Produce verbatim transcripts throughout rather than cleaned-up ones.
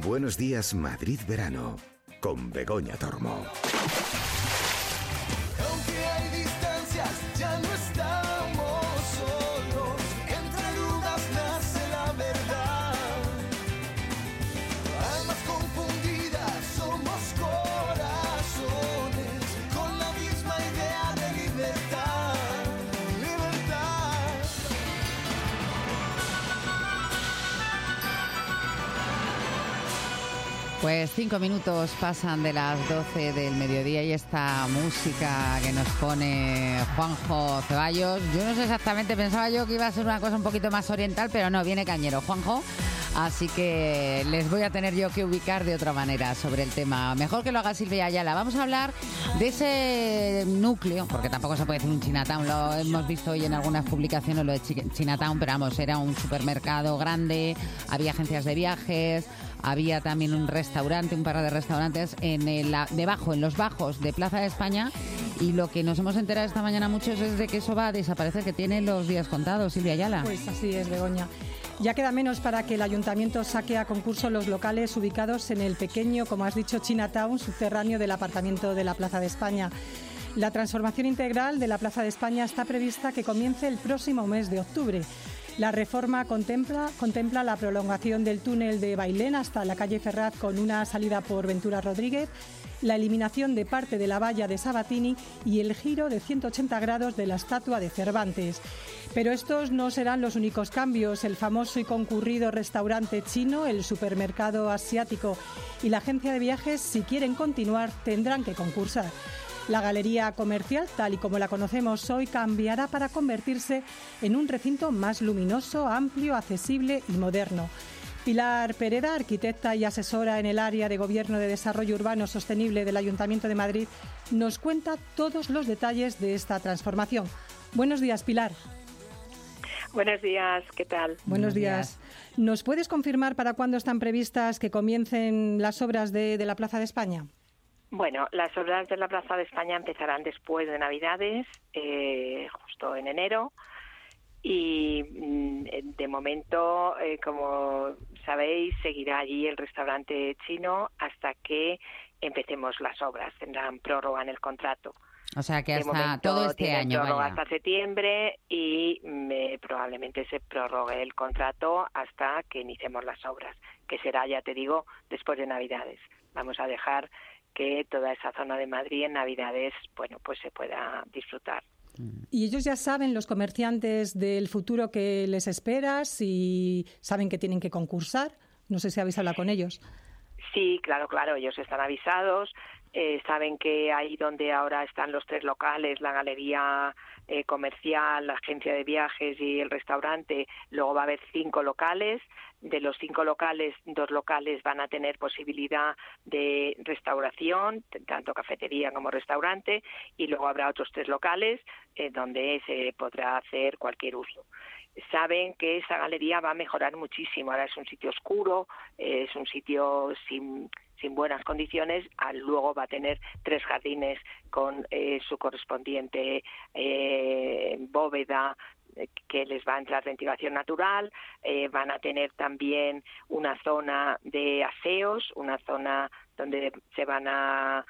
Buenos días, Madrid Verano, con Begoña Tormo. Aunque hay distancias, ya no estamos solos. Entre dudas nace la verdad. Almas confundidas, somos corazones con la misma idea de libertad. Libertad. Pues cinco minutos pasan de las doce del mediodía y esta música que nos pone Juanjo Ceballos. Yo no sé exactamente, pensaba yo que iba a ser una cosa un poquito más oriental, pero no, viene cañero, Juanjo. Así que les voy a tener yo que ubicar de otra manera sobre el tema. Mejor que lo haga Silvia Ayala. Vamos a hablar de ese núcleo, porque tampoco se puede decir un Chinatown. Lo hemos visto hoy en algunas publicaciones, lo de Chinatown, pero vamos, era un supermercado grande, había agencias de viajes, había también un restaurante, un par de restaurantes en el, debajo, en los bajos de Plaza de España. Y lo que nos hemos enterado esta mañana muchos es de que eso va a desaparecer, que tiene los días contados, Silvia Ayala. Pues así es, Begoña. Ya queda menos para que el ayuntamiento saque a concurso los locales ubicados en el pequeño, como has dicho, Chinatown, subterráneo del aparcamiento de la Plaza de España. La transformación integral de la Plaza de España está prevista que comience el próximo mes de octubre. La reforma contempla, contempla la prolongación del túnel de Bailén hasta la calle Ferraz con una salida por Ventura Rodríguez, la eliminación de parte de la valla de Sabatini y el giro de ciento ochenta grados de la estatua de Cervantes. Pero estos no serán los únicos cambios. El famoso y concurrido restaurante chino, el supermercado asiático y la agencia de viajes, si quieren continuar, tendrán que concursar. La galería comercial, tal y como la conocemos hoy, cambiará para convertirse en un recinto más luminoso, amplio, accesible y moderno. Pilar Pereda, arquitecta y asesora en el área de Gobierno de Desarrollo Urbano Sostenible del Ayuntamiento de Madrid, nos cuenta todos los detalles de esta transformación. Buenos días, Pilar. Buenos días, ¿qué tal? Buenos, Buenos días. días. ¿Nos puedes confirmar para cuándo están previstas que comiencen las obras de, de la Plaza de España? Bueno, las obras de la Plaza de España empezarán después de Navidades, eh, justo en enero. Y de momento, eh, como sabéis, seguirá allí el restaurante chino hasta que empecemos las obras. Tendrán prórroga en el contrato. O sea que De hasta momento todo este tienen año, prórroga vaya. hasta septiembre y me, probablemente se prorrogue el contrato hasta que iniciemos las obras, que será, ya te digo, después de Navidades. Vamos a dejar que toda esa zona de Madrid en Navidades, bueno, pues se pueda disfrutar. ¿Y ellos ya saben, los comerciantes, del futuro que les espera? Si saben que tienen que concursar. No sé si habéis hablado con ellos. Sí, claro, claro, ellos están avisados. Eh, saben que ahí donde ahora están los tres locales, la galería eh, comercial, la agencia de viajes y el restaurante, luego va a haber cinco locales. De los cinco locales, dos locales van a tener posibilidad de restauración, tanto cafetería como restaurante, y luego habrá otros tres locales eh, donde se podrá hacer cualquier uso. Saben que esa galería va a mejorar muchísimo. Ahora es un sitio oscuro, eh, es un sitio sin... sin buenas condiciones, luego va a tener tres jardines con eh, su correspondiente eh, bóveda eh, que les va a entrar ventilación natural, eh, van a tener también una zona de aseos, una zona donde se van a,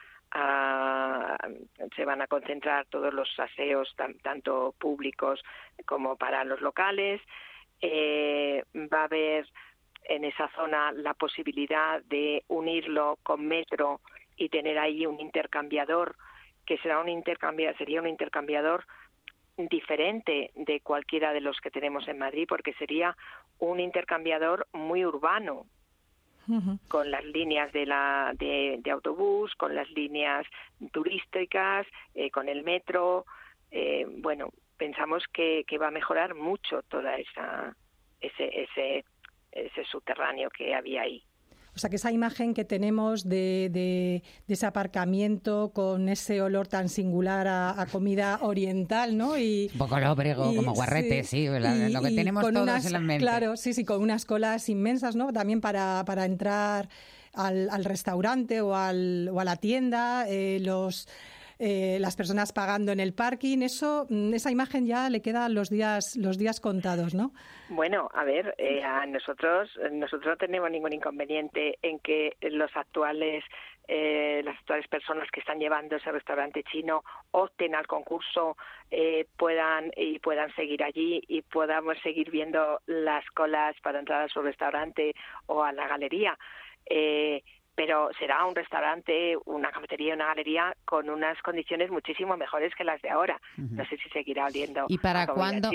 a se van a concentrar todos los aseos, tan, tanto públicos como para los locales. Eh, va a haber en esa zona la posibilidad de unirlo con metro y tener ahí un intercambiador que será un intercambiador, sería un intercambiador diferente de cualquiera de los que tenemos en Madrid, porque sería un intercambiador muy urbano, uh-huh. con las líneas de la de, de autobús, con las líneas turísticas, eh, con el metro. Eh, bueno, pensamos que, que va a mejorar mucho toda esa ese ese ese subterráneo que había ahí. O sea, que esa imagen que tenemos de, de, de ese aparcamiento con ese olor tan singular a, a comida oriental, ¿no? Y, un poco lóbrego, y, como guarrete, sí, sí la, y, lo que tenemos todos unas, en la mente. Claro, sí, sí, con unas colas inmensas, ¿no? También para, para entrar al, al restaurante o, al, o a la tienda, eh, los... eh, las personas pagando en el parking, eso, esa imagen ya le quedan los días, los días contados, ¿no? Bueno, a ver, eh, a nosotros, nosotros no tenemos ningún inconveniente en que los actuales Eh, las actuales personas que están llevando ese restaurante chino opten al concurso, eh, puedan y puedan seguir allí y podamos seguir viendo las colas para entrar a su restaurante o a la galería. Eh, pero será un restaurante, una cafetería, una galería con unas condiciones muchísimo mejores que las de ahora. Uh-huh. No sé si seguirá oliendo. ¿Y para cuándo?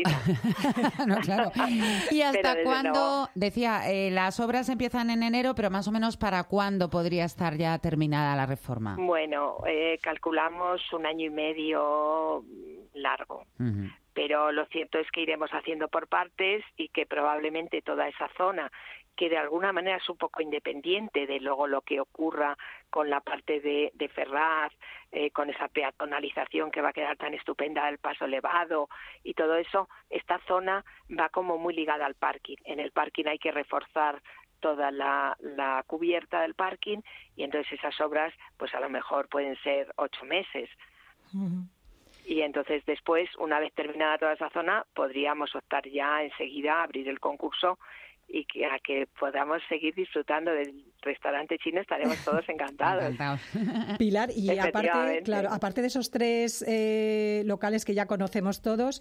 No, claro. ¿Y hasta cuándo? Luego... Decía, eh, las obras empiezan en enero, pero más o menos ¿para cuándo podría estar ya terminada la reforma? Bueno, eh, calculamos un año y medio largo. Uh-huh. Pero lo cierto es que iremos haciendo por partes y que probablemente toda esa zona, que de alguna manera es un poco independiente de luego lo que ocurra con la parte de, de Ferraz, eh, con esa peatonalización que va a quedar tan estupenda del paso elevado y todo eso, esta zona va como muy ligada al parking. En el parking hay que reforzar toda la, la cubierta del parking y entonces esas obras pues a lo mejor pueden ser ocho meses. Uh-huh. Y entonces después, una vez terminada toda esa zona, podríamos optar ya enseguida a abrir el concurso y que a que podamos seguir disfrutando del restaurante chino, estaremos todos encantados. Encantados. Pilar, y aparte, claro, aparte de esos tres eh, locales que ya conocemos todos,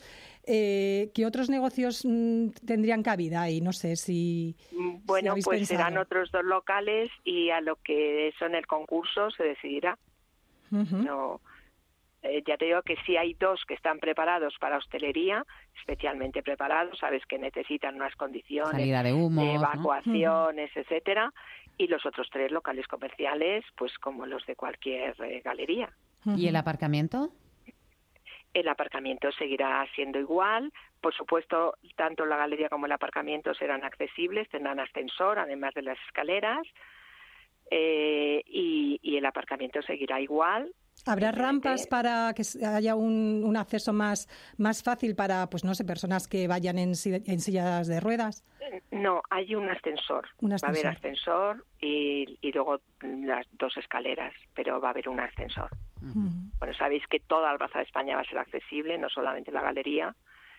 eh, ¿qué otros negocios mm, tendrían cabida ahí? No sé si Bueno, si pues pensado. serán otros dos locales y a lo que son el concurso se decidirá. Uh-huh. No... Eh, ya te digo que sí hay dos que están preparados para hostelería, especialmente preparados, sabes que necesitan unas condiciones salida de humos, de evacuaciones, ¿no? etcétera, y los otros tres locales comerciales, pues como los de cualquier eh, galería. ¿Y el aparcamiento? El aparcamiento seguirá siendo igual, por supuesto, tanto la galería como el aparcamiento serán accesibles, tendrán ascensor, además de las escaleras, eh, y, y el aparcamiento seguirá igual. ¿Habrá rampas para que haya un, un acceso más, más fácil para, pues no sé, personas que vayan en, en sillas de ruedas? No, hay un ascensor. Un ascensor. Va a haber ascensor y, y luego las dos escaleras, pero va a haber un ascensor. Uh-huh. Bueno, sabéis que toda la Plaza de España va a ser accesible, no solamente la galería,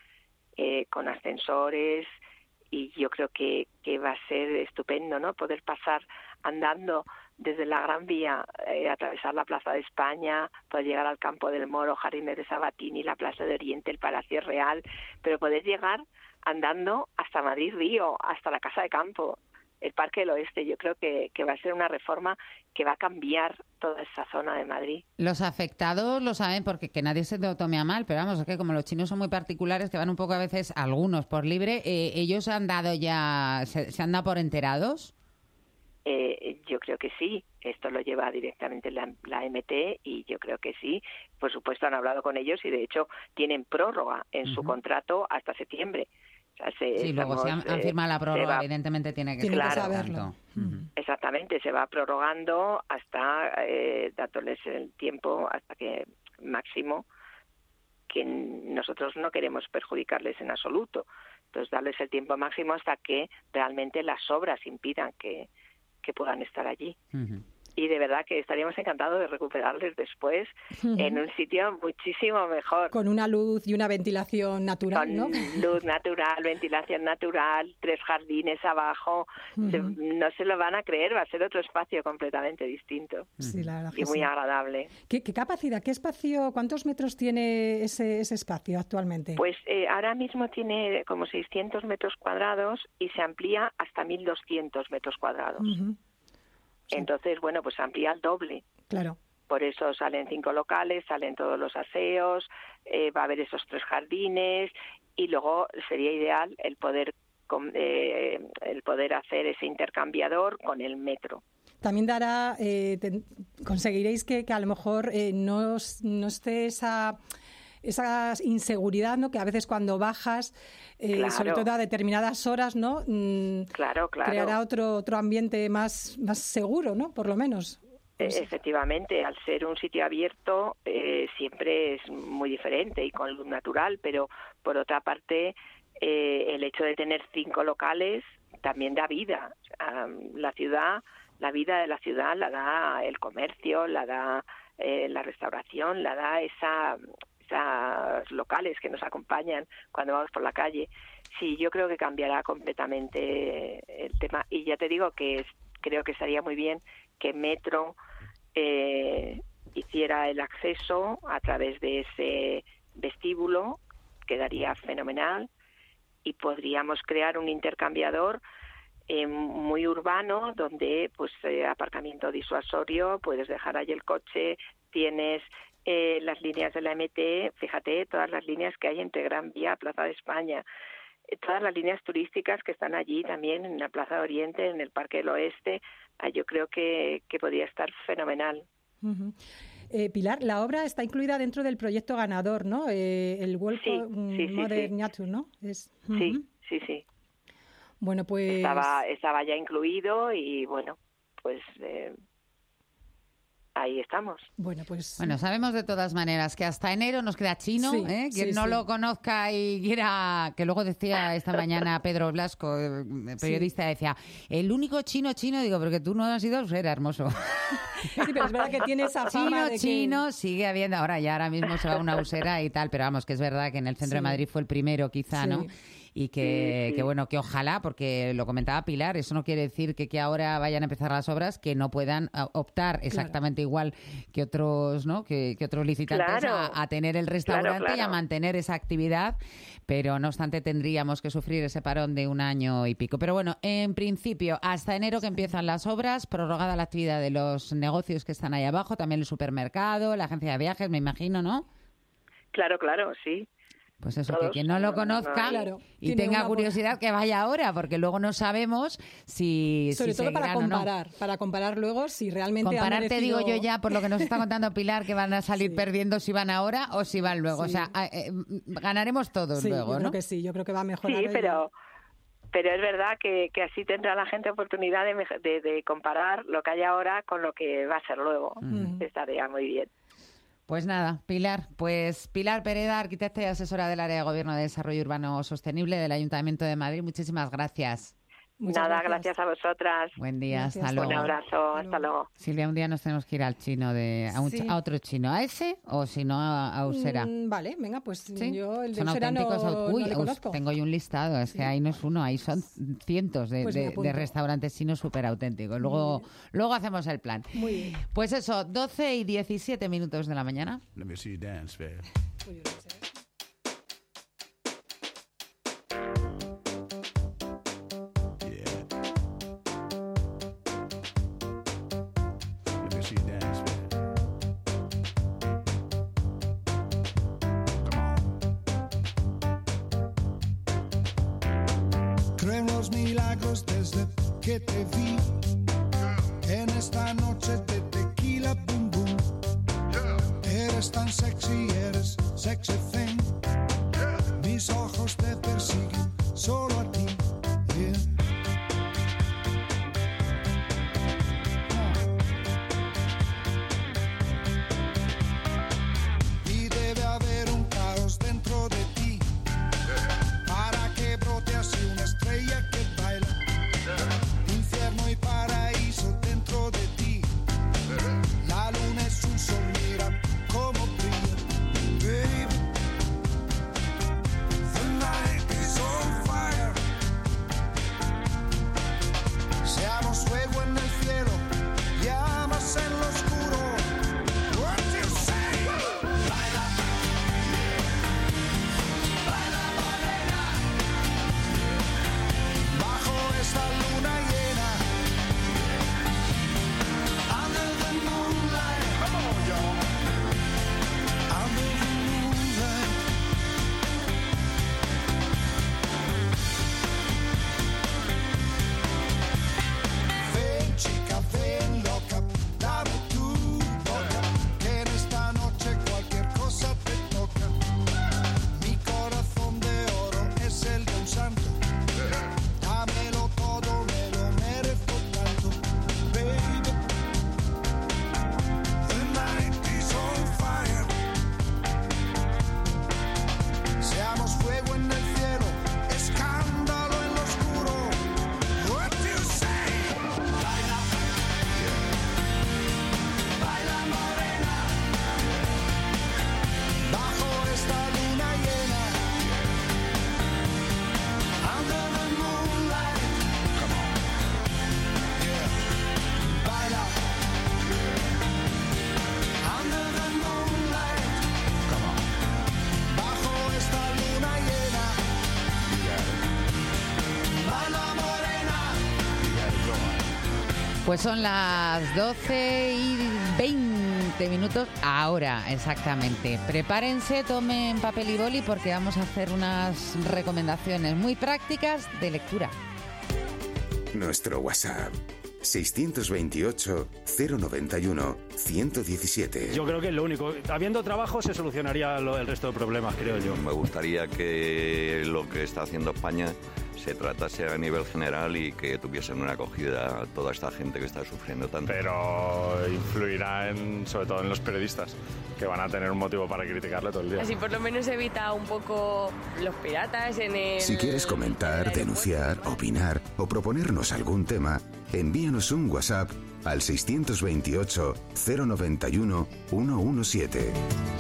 eh, con ascensores, y yo creo que, que va a ser estupendo, ¿no? Poder pasar andando desde la Gran Vía, eh, atravesar la Plaza de España, poder llegar al Campo del Moro, Jardines de Sabatini, la Plaza de Oriente, el Palacio Real, pero poder llegar andando hasta Madrid Río, hasta la Casa de Campo, el Parque del Oeste. Yo creo que, que va a ser una reforma que va a cambiar toda esa zona de Madrid. Los afectados lo saben porque que nadie se lo tome a mal, pero vamos, es que como los chinos son muy particulares, que van un poco a veces, algunos por libre, eh, ¿ellos han dado ya, se, se han dado por enterados? Eh, yo creo que sí, esto lo lleva directamente la, la M T y yo creo que sí. Por supuesto han hablado con ellos y de hecho tienen prórroga en uh-huh. su contrato hasta septiembre. O sea, se, sí, luego si han, han firmado la prórroga, va, evidentemente tiene que tiene ser que saberlo. Uh-huh. Exactamente, se va prorrogando hasta eh, dándoles el tiempo hasta que máximo, que nosotros no queremos perjudicarles en absoluto. Entonces darles el tiempo máximo hasta que realmente las obras impidan que que puedan estar allí. Uh-huh. Y de verdad que estaríamos encantados de recuperarles después uh-huh. en un sitio muchísimo mejor. Con una luz y una ventilación natural, Con ¿no? luz natural, ventilación natural, tres jardines abajo. Uh-huh. Se, no se lo van a creer, va a ser otro espacio completamente distinto. Sí, la verdad y muy sí. agradable. ¿Qué, ¿Qué capacidad, qué espacio, cuántos metros tiene ese, ese espacio actualmente? Pues eh, ahora mismo tiene como seiscientos metros cuadrados y se amplía hasta mil doscientos metros cuadrados. Uh-huh. Sí. Entonces, bueno, pues amplía el doble. Claro. Por eso salen cinco locales, salen todos los aseos, eh, va a haber esos tres jardines y luego sería ideal el poder eh, el poder hacer ese intercambiador con el metro. También dará, eh, te, conseguiréis que, que a lo mejor eh, no, no esté esa... esa inseguridad, ¿no? Que a veces cuando bajas, eh, claro. sobre todo a determinadas horas, ¿no? Mm, claro, claro. creará otro otro ambiente más más seguro, ¿no? Por lo menos. Pues... Efectivamente, al ser un sitio abierto eh, siempre es muy diferente y con luz natural, pero por otra parte eh, el hecho de tener cinco locales también da vida. Um, la ciudad, la vida de la ciudad la da el comercio, la da eh, la restauración, la da esa, esas locales que nos acompañan cuando vamos por la calle. Sí, yo creo que cambiará completamente el tema. Y ya te digo que es, creo que estaría muy bien que Metro eh, hiciera el acceso a través de ese vestíbulo, quedaría fenomenal, y podríamos crear un intercambiador eh, muy urbano donde pues eh, aparcamiento disuasorio, puedes dejar ahí el coche, tienes eh, las líneas de la M T, fíjate todas las líneas que hay entre Gran Vía, Plaza de España, eh, todas las líneas turísticas que están allí también en la Plaza de Oriente, en el Parque del Oeste, ah, yo creo que, que podría estar fenomenal. Uh-huh. Eh, Pilar, la obra está incluida dentro del proyecto ganador, ¿no? Eh, el Welcome sí, sí, Modern sí. Nature, ¿no? Es, uh-huh. Sí, sí, sí. Bueno, pues... Estaba, estaba ya incluido y, bueno, pues eh, ahí estamos. Bueno, pues... Bueno, sabemos de todas maneras que hasta enero nos queda Chino, Sí, ¿eh? Quien sí, no sí. lo conozca y quiera... Que luego decía esta mañana Pedro Blasco, eh, periodista, decía, el único chino chino, digo, porque tú no has ido a Usera, hermoso. Sí, pero es verdad que tiene esa fama Chino, de que... chino, sigue habiendo, ahora ya ahora mismo se va a una Usera y tal, pero vamos, que es verdad que en el centro Sí. de Madrid fue el primero quizá, Sí. ¿no? Y que, Sí, sí. que, bueno, que ojalá, porque lo comentaba Pilar, eso no quiere decir que, que ahora vayan a empezar las obras, que no puedan a, optar exactamente igual que otros, ¿no? Que, que otros licitantes Claro. a, a tener el restaurante Claro, y a claro. mantener esa actividad, pero no obstante tendríamos que sufrir ese parón de un año y pico. Pero bueno, en principio, hasta enero que empiezan las obras, prorrogada la actividad de los negocios que están ahí abajo, también el supermercado, la agencia de viajes, me imagino, ¿no? Claro, claro, sí. Pues eso, Todos. que quien no lo No, no, conozca no. Claro, y tiene tenga una curiosidad que vaya ahora, porque luego no sabemos si Sobre si todo para seguirán o no. comparar, para comparar luego si realmente ha Comparar, te merecido- digo yo ya, por lo que nos está contando Pilar, que van a salir Sí. perdiendo si van ahora o si van luego. O Sí. sea, eh, eh, ganaremos todos Sí, luego, yo ¿no? creo que sí, yo creo que va a mejorar. Sí, el- pero pero es verdad que, que así tendrá la gente oportunidad de, mej- de, de comparar lo que hay ahora con lo que va a ser luego. Mm. Estaría muy bien. Pues nada, Pilar, pues Pilar Pereda, arquitecta y asesora del Área de Gobierno de Desarrollo Urbano Sostenible del Ayuntamiento de Madrid, muchísimas gracias. Muchas Nada, gracias. gracias a vosotras. Buen día, Gracias. hasta Un luego. Un abrazo, hasta luego. Silvia, un día nos tenemos que ir al chino, de a, un ch- Sí. a otro chino, ¿a ese o si no a, a Usera? Mm, vale, venga, pues ¿Sí? yo el de Son Usera no, auténticos au- no Uy, le Us- conozco. tengo yo un listado, es que ahí no es uno, ahí son cientos de, Pues me de- apunto. de restaurantes chinos súper auténticos. Luego, luego hacemos el plan. Muy bien. Pues eso, doce y diecisiete minutos de la mañana. Let me see you dance, babe. Pues yo no sé. Yeah. Let me see you dance, babe. Come on. Creo en los milagros desde que te vi. En esta noche de tequila, boom, boom. Eres tan sexy, eres sexy thing. Mis ojos te persiguen solo a ti. Yeah. Y debe haber un caos dentro de ti para que brote así una estrella que baila. Infierno y paraíso dentro de ti. La luna es un sol, mira cómo brilla. Baby, the night is on fire. Pues son las doce y veinte minutos ahora, exactamente. Prepárense, tomen papel y boli porque vamos a hacer unas recomendaciones muy prácticas de lectura. Nuestro WhatsApp seiscientos veintiocho, cero noventa y uno, ciento diecisiete. Yo creo que es lo único. Habiendo trabajo se solucionaría lo, el resto de problemas, creo yo. Me gustaría que lo que está haciendo España se tratase a nivel general y que tuviesen una acogida a toda esta gente que está sufriendo tanto. Pero influirá en, sobre todo en los periodistas, que van a tener un motivo para criticarle todo el día. Así por lo menos evita un poco los piratas en el... Si quieres comentar, denunciar, opinar o proponernos algún tema, envíanos un WhatsApp al seiscientos veintiocho, cero noventa y uno, ciento diecisiete.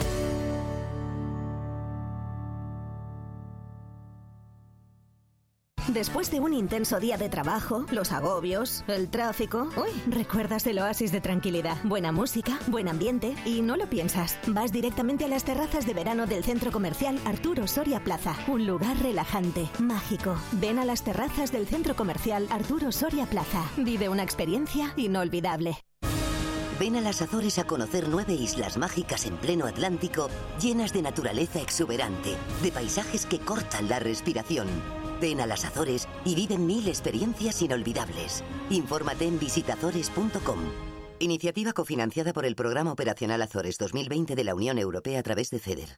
Después de un intenso día de trabajo, los agobios, el tráfico... Uy, recuerdas el oasis de tranquilidad, buena música, buen ambiente y no lo piensas. Vas directamente a las terrazas de verano del centro comercial Arturo Soria Plaza. Un lugar relajante, mágico. Ven a las terrazas del centro comercial Arturo Soria Plaza. Vive una experiencia inolvidable. Ven a las Azores a conocer nueve islas mágicas en pleno Atlántico, llenas de naturaleza exuberante, de paisajes que cortan la respiración. Ven a las Azores y vive mil experiencias inolvidables. Infórmate en visitazores punto com. Iniciativa cofinanciada por el Programa Operacional Azores dos mil veinte de la Unión Europea a través de FEDER.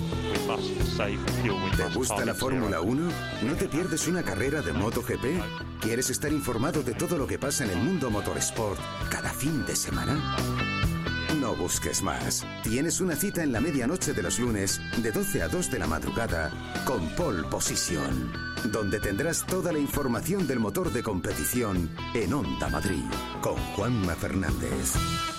¿Te gusta la Fórmula uno? ¿No te pierdes una carrera de MotoGP? ¿Quieres estar informado de todo lo que pasa en el mundo motorsport cada fin de semana? No busques más. Tienes una cita en la medianoche de los lunes, de doce a dos de la madrugada, con Pole Position, donde tendrás toda la información del motor de competición en Onda Madrid, con Juanma Fernández.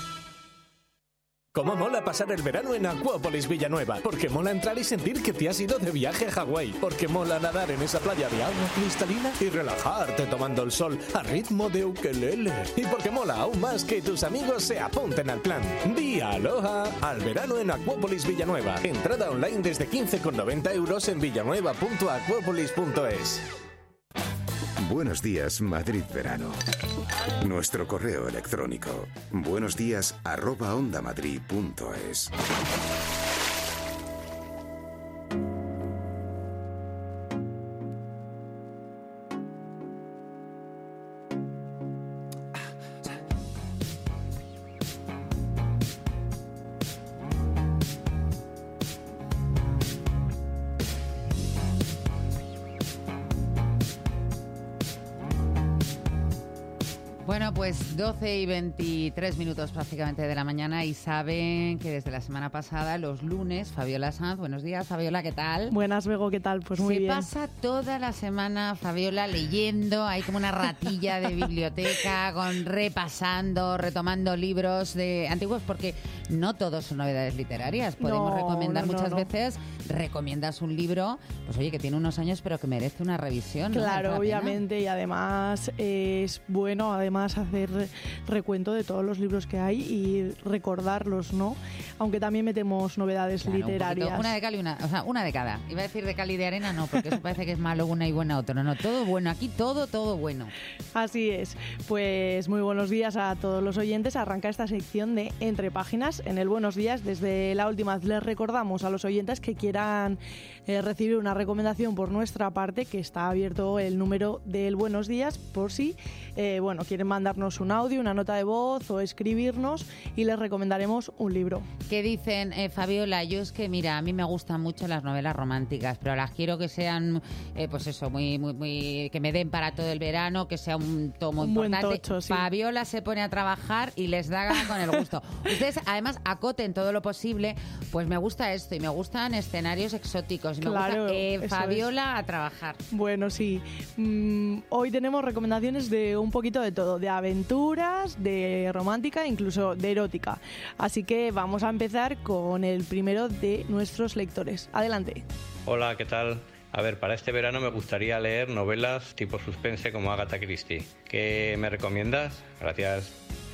¿Cómo mola pasar el verano en Acuópolis Villanueva? Porque mola entrar y sentir que te has ido de viaje a Hawái. Porque mola nadar en esa playa de agua cristalina y relajarte tomando el sol a ritmo de ukelele. Y porque mola aún más que tus amigos se apunten al plan. Di aloha al verano en Acuópolis Villanueva. Entrada online desde quince con noventa euros en villanueva punto acuópolis punto es. Buenos días, Madrid Verano. Nuestro correo electrónico, buenos días arroba ondamadrid punto es. Bueno, pues doce y veintitrés minutos prácticamente de la mañana y saben que desde la semana pasada, los lunes, Fabiola Sanz, buenos días, Fabiola, ¿qué tal? Buenas, Bego, ¿qué tal? Pues muy Se bien. Se pasa toda la semana, Fabiola, leyendo, hay como una ratilla de biblioteca, con repasando, retomando libros de antiguos, porque no todos son novedades literarias. Podemos No, recomendar no, no, muchas no. veces, recomiendas un libro, pues oye, que tiene unos años, pero que merece una revisión, ¿no? Claro, ¿Merece la pena? obviamente, y además es bueno además hacer recuento de todos los libros que hay y recordarlos, ¿no? Aunque también metemos novedades Claro, un literarias. poquito, una de cal y una, o sea, una de cada. Iba a decir de cal y de arena, no, porque eso parece que es malo una y buena otra. No, no, todo bueno, aquí todo, todo bueno. Así es. Pues muy buenos días a todos los oyentes. Arranca esta sección de Entre Páginas en el Buenos Días. Desde la última vez les recordamos a los oyentes que quieran eh, recibir una recomendación por nuestra parte, que está abierto el número del Buenos Días por si eh, bueno, quieren mandarnos un audio, una nota de voz o escribirnos y les recomendaremos un libro. ¿Qué dicen, eh, Fabiola? Yo es que, mira, a mí me gustan mucho las novelas románticas, pero las quiero que sean, eh, pues eso, muy, muy, muy, que me den para todo el verano, que sea un tomo Un importante. buen tocho, sí. Fabiola se pone a trabajar y les da gana con el gusto. Ustedes, además, acoten todo lo posible, pues me gusta esto y me gustan escenarios exóticos. Me Claro, gusta, eh, eso Fabiola a trabajar. Bueno, sí. Mm, hoy tenemos recomendaciones de un poquito de todo, de aventuras, de romántica, incluso de erótica. Así que vamos a empezar con el primero de nuestros lectores. Adelante. Hola, ¿qué tal? A ver, para este verano me gustaría leer novelas tipo suspense como Agatha Christie. ¿Qué me recomiendas? Gracias.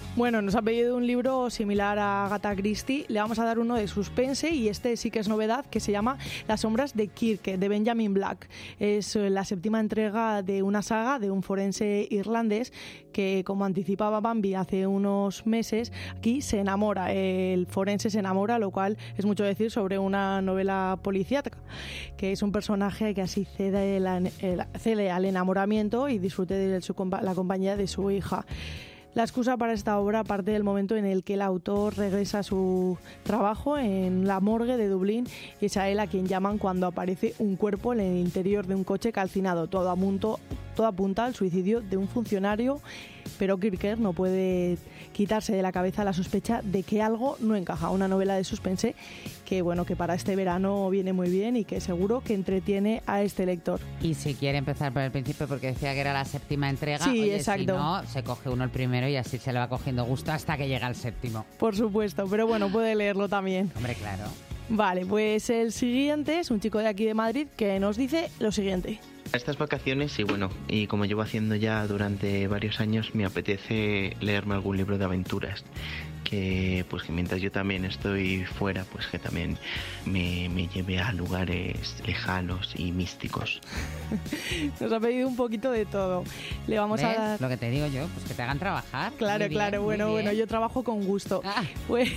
Bueno, nos ha pedido un libro similar a Agatha Christie. Le vamos a dar uno de suspense y este sí que es novedad, que se llama Las sombras de Kirke, de Benjamin Black. Es la séptima entrega de una saga de un forense irlandés que, como anticipaba Bambi hace unos meses, aquí se enamora. El forense se enamora, lo cual es mucho decir sobre una novela policíaca, que es un personaje que así cede, la, el, cede al enamoramiento y disfrute de su, la compañía de su hija. La excusa para esta obra parte del momento en el que el autor regresa a su trabajo en la morgue de Dublín y es a él a quien llaman cuando aparece un cuerpo en el interior de un coche calcinado. Todo apunta, todo apunta al suicidio de un funcionario, pero Kirker no puede quitarse de la cabeza la sospecha de que algo no encaja. Una novela de suspense que, bueno, que para este verano viene muy bien y que seguro que entretiene a este lector. Y si quiere empezar por el principio, porque decía que era la séptima entrega, sí, oye, exacto. Si no, se coge uno el primero y así se le va cogiendo gusto hasta que llega al séptimo. Por supuesto, pero bueno, puede leerlo también. Hombre, claro. Vale, pues el siguiente es un chico de aquí de Madrid que nos dice lo siguiente. Estas vacaciones, y bueno, y como llevo haciendo ya durante varios años, me apetece leerme algún libro de aventuras. Que pues que mientras yo también estoy fuera, pues que también me, me lleve a lugares lejanos y místicos. Nos ha pedido un poquito de todo. Le vamos ¿Ves? a dar... Lo que te digo yo, pues que te hagan trabajar. Claro, muy claro, bien, bueno, muy bueno, yo trabajo con gusto. Ah. Pues,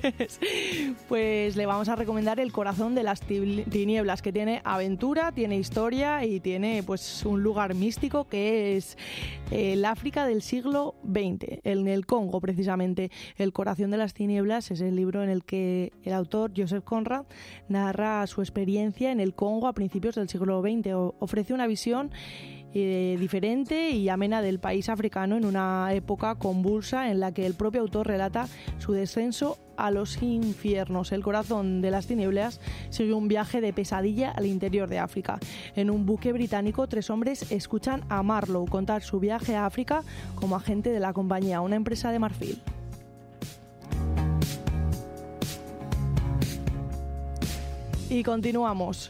pues le vamos a recomendar El corazón de las tinieblas, que tiene aventura, tiene historia y tiene pues un lugar místico que es el África del siglo veinte, en el Congo precisamente. El corazón de las tinieblas es el libro en el que el autor Joseph Conrad narra su experiencia en el Congo a principios del siglo veinte. O, ofrece una visión eh, diferente y amena del país africano en una época convulsa en la que el propio autor relata su descenso a los infiernos. El corazón de las tinieblas sigue un viaje de pesadilla al interior de África. En un buque británico, tres hombres escuchan a Marlowe contar su viaje a África como agente de la compañía, una empresa de marfil. Y continuamos.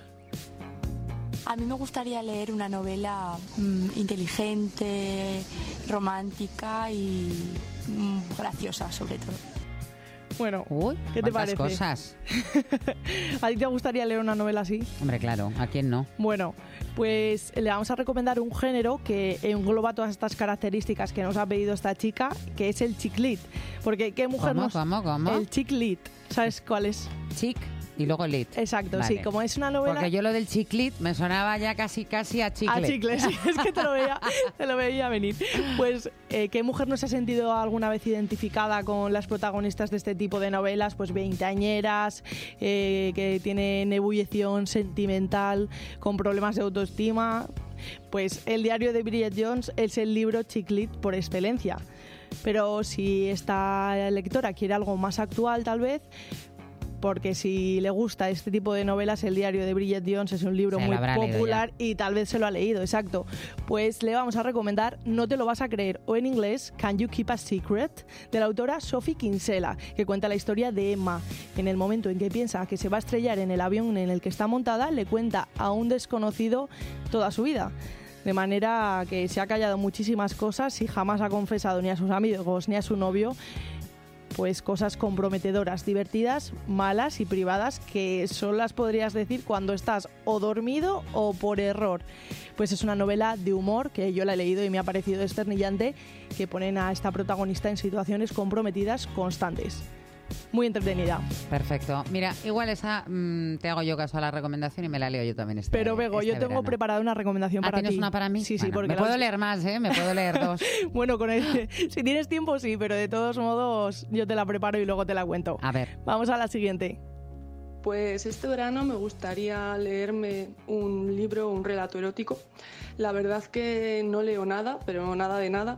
A mí me gustaría leer una novela mmm, inteligente, romántica y mmm, graciosa, sobre todo. Bueno, Uy, ¿qué te parece? Cosas. ¿A ti te gustaría leer una novela así? Hombre, claro, ¿a quién no? Bueno, pues le vamos a recomendar un género que engloba todas estas características que nos ha pedido esta chica, que es el chick lit. Porque ¿qué mujer ¿Cómo, nos... cómo, cómo? El chick lit. ¿Sabes cuál es? Chick y luego lit. Exacto, vale. Sí, como es una novela... Porque yo lo del chiclit me sonaba ya casi casi a chicle. A chicle, sí, es que te lo veía, te lo veía venir. Pues, eh, ¿qué mujer no se ha sentido alguna vez identificada con las protagonistas de este tipo de novelas? Pues veinteañeras, eh, que tienen ebullición sentimental, con problemas de autoestima. Pues El diario de Bridget Jones es el libro chick-lit por excelencia. Pero si esta lectora quiere algo más actual, tal vez... porque si le gusta este tipo de novelas, El diario de Bridget Jones es un libro se muy popular y tal vez se lo ha leído, exacto. Pues le vamos a recomendar No te lo vas a creer, o en inglés Can You Keep a Secret, de la autora Sophie Kinsella, que cuenta la historia de Emma. En el momento en que piensa que se va a estrellar en el avión en el que está montada, le cuenta a un desconocido toda su vida. De manera que se ha callado muchísimas cosas y jamás ha confesado ni a sus amigos ni a su novio pues cosas comprometedoras, divertidas, malas y privadas que solo las podrías decir cuando estás o dormido o por error. Pues es una novela de humor que yo la he leído y me ha parecido desternillante, que ponen a esta protagonista en situaciones comprometidas constantes. Muy entretenida. Perfecto. Mira, igual esa mmm, te hago yo caso a la recomendación y me la leo yo también este Pero Bego, este yo tengo verano. preparada una recomendación ¿Ah, para ti. ¿tienes una para mí? Sí, bueno, sí, porque me la... puedo leer más, ¿eh? Me puedo leer dos. Bueno, con el... si tienes tiempo sí, pero de todos modos yo te la preparo y luego te la cuento. A ver. Vamos a la siguiente. Pues este verano me gustaría leerme un libro, un relato erótico. La verdad que no leo nada, pero nada de nada.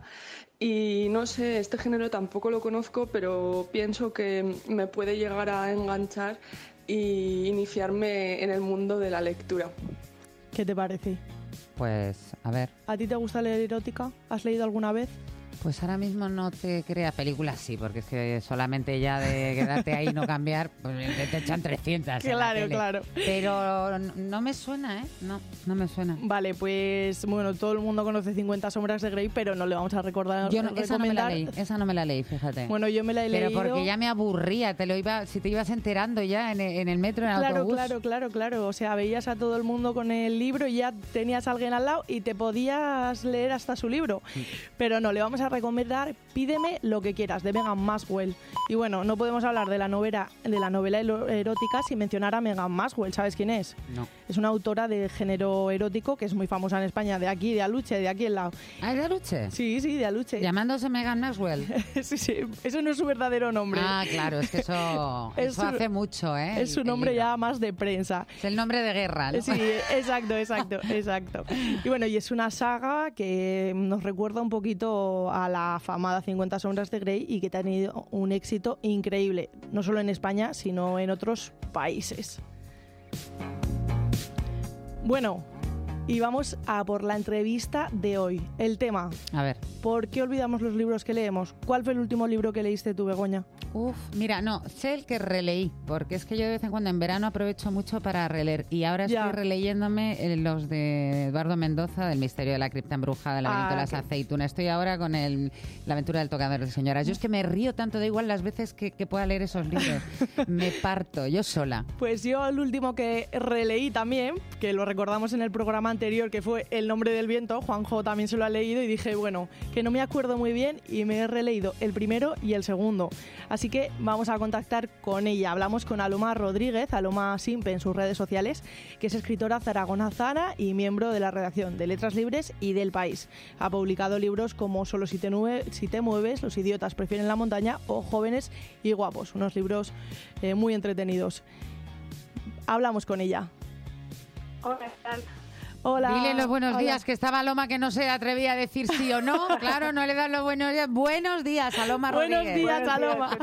Y no sé, este género tampoco lo conozco, pero pienso que me puede llegar a enganchar y iniciarme en el mundo de la lectura. ¿Qué te parece? Pues, a ver. ¿A ti te gusta leer erótica? ¿Has leído alguna vez? Pues ahora mismo no te crea películas, sí, porque es que solamente ya de quedarte ahí y no cambiar, pues te echan trescientas. Claro, claro. Pero no me suena, ¿eh? No, no me suena. Vale, pues bueno, todo el mundo conoce cincuenta sombras de Grey, pero no le vamos a recordar. Yo no, esa no me la recomendar. leí, esa no me la leí, fíjate. Bueno, yo me la he pero leído. Pero porque ya me aburría, te lo iba, si te ibas enterando ya en, en el metro, en el claro, autobús. Claro, claro, claro. O sea, veías a todo el mundo con el libro y ya tenías a alguien al lado y te podías leer hasta su libro. Sí. Pero no, le vamos a recomendar Pídeme lo que quieras, de Megan Maxwell. Y bueno, no podemos hablar de la novela, de la novela erótica sin mencionar a Megan Maxwell. ¿Sabes quién es? No. Es una autora de género erótico que es muy famosa en España, de aquí, de Aluche, de aquí al lado. ¿Ah, es de Aluche? Sí, sí, de Aluche. ¿Llamándose Megan Maxwell? Sí, sí, eso no es su verdadero nombre. Ah, claro, es que eso, es eso su, hace mucho, ¿eh? Es su nombre ya más de prensa. Es el nombre de guerra, ¿no? Sí, exacto, exacto, exacto. Y bueno, y es una saga que nos recuerda un poquito a la afamada cincuenta sombras de Grey y que ha tenido un éxito increíble, no solo en España, sino en otros países. Bueno, y vamos a por la entrevista de hoy. El tema. A ver. ¿Por qué olvidamos los libros que leemos? ¿Cuál fue el último libro que leíste tú, Begoña? Uf, mira, no, sé el que releí, porque es que yo de vez en cuando en verano aprovecho mucho para releer. Y ahora ya. estoy releyéndome los de Eduardo Mendoza, del Misterio de la Cripta Embrujada, El laberinto ah, de las okay. aceitunas. Estoy ahora con el, La aventura del tocador de señoras. Yo es que me río tanto, da igual las veces que, que pueda leer esos libros. Me parto, yo sola. Pues yo el último que releí también, que lo recordamos en el programa anterior, que fue El nombre del viento, Juanjo también se lo ha leído y dije, bueno, que no me acuerdo muy bien y me he releído el primero y el segundo. Así que vamos a contactar con ella. Hablamos con Aloma Rodríguez, Aloma Simpe en sus redes sociales, que es escritora zaragozana y miembro de la redacción de Letras Libres y del País. Ha publicado libros como Solo si te, nue- si te mueves, Los idiotas prefieren la montaña o Jóvenes y guapos, unos libros eh, muy entretenidos. Hablamos con ella. Hola, ¿qué tal? Hola. Dile los buenos Hola. días, que estaba Aloma que no se atrevía a decir sí o no. Claro, no le dan los buenos días. Buenos días, Aloma Buenos Rodríguez. días, Buenos Aloma.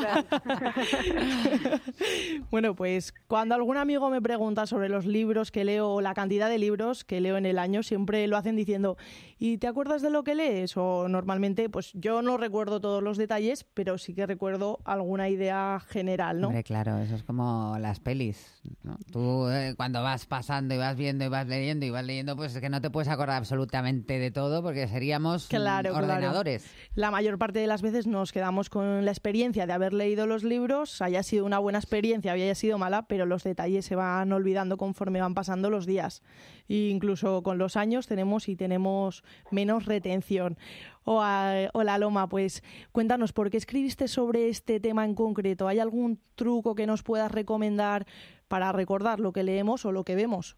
días, Bueno, pues cuando algún amigo me pregunta sobre los libros que leo o la cantidad de libros que leo en el año, siempre lo hacen diciendo, ¿y te acuerdas de lo que lees? O normalmente, pues yo no recuerdo todos los detalles, pero sí que recuerdo alguna idea general, ¿no? Hombre, claro, eso es como las pelis, ¿no? Tú eh, cuando vas pasando y vas viendo y vas leyendo y vas leyendo, pues es que no te puedes acordar absolutamente de todo porque seríamos claro, ordenadores. Claro. La mayor parte de las veces nos quedamos con la experiencia de haber leído los libros, haya sido una buena experiencia, haya sido mala, pero los detalles se van olvidando conforme van pasando los días. E incluso con los años tenemos y tenemos menos retención. Hola, hola Loma, pues cuéntanos, ¿por qué escribiste sobre este tema en concreto? ¿Hay algún truco que nos puedas recomendar para recordar lo que leemos o lo que vemos?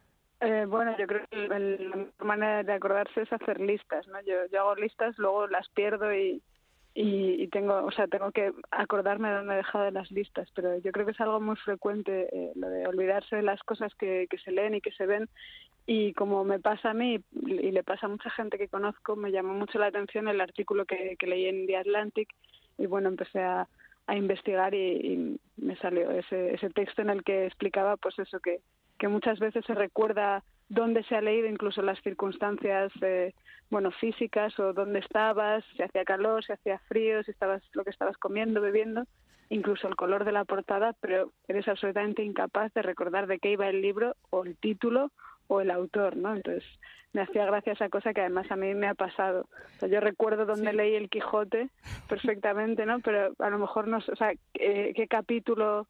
Eh, bueno, yo creo que el, el, la mejor manera de acordarse es hacer listas, ¿no? Yo, yo hago listas, luego las pierdo y, y, y tengo, o sea, tengo que acordarme de dónde he dejado las listas, pero yo creo que es algo muy frecuente eh, lo de olvidarse de las cosas que, que se leen y que se ven, y como me pasa a mí y le pasa a mucha gente que conozco, me llamó mucho la atención el artículo que, que leí en The Atlantic y bueno, empecé a, a investigar y, y me salió ese, ese texto en el que explicaba pues eso que que muchas veces se recuerda dónde se ha leído, incluso las circunstancias eh, bueno, físicas o dónde estabas, si hacía calor, si hacía frío, si estabas lo que estabas comiendo, bebiendo, incluso el color de la portada, pero eres absolutamente incapaz de recordar de qué iba el libro o el título o el autor, ¿no? Entonces me hacía gracia esa cosa que además a mí me ha pasado. O sea, yo recuerdo dónde sí. leí El Quijote perfectamente, ¿no? Pero a lo mejor no, o sea, eh, qué capítulo...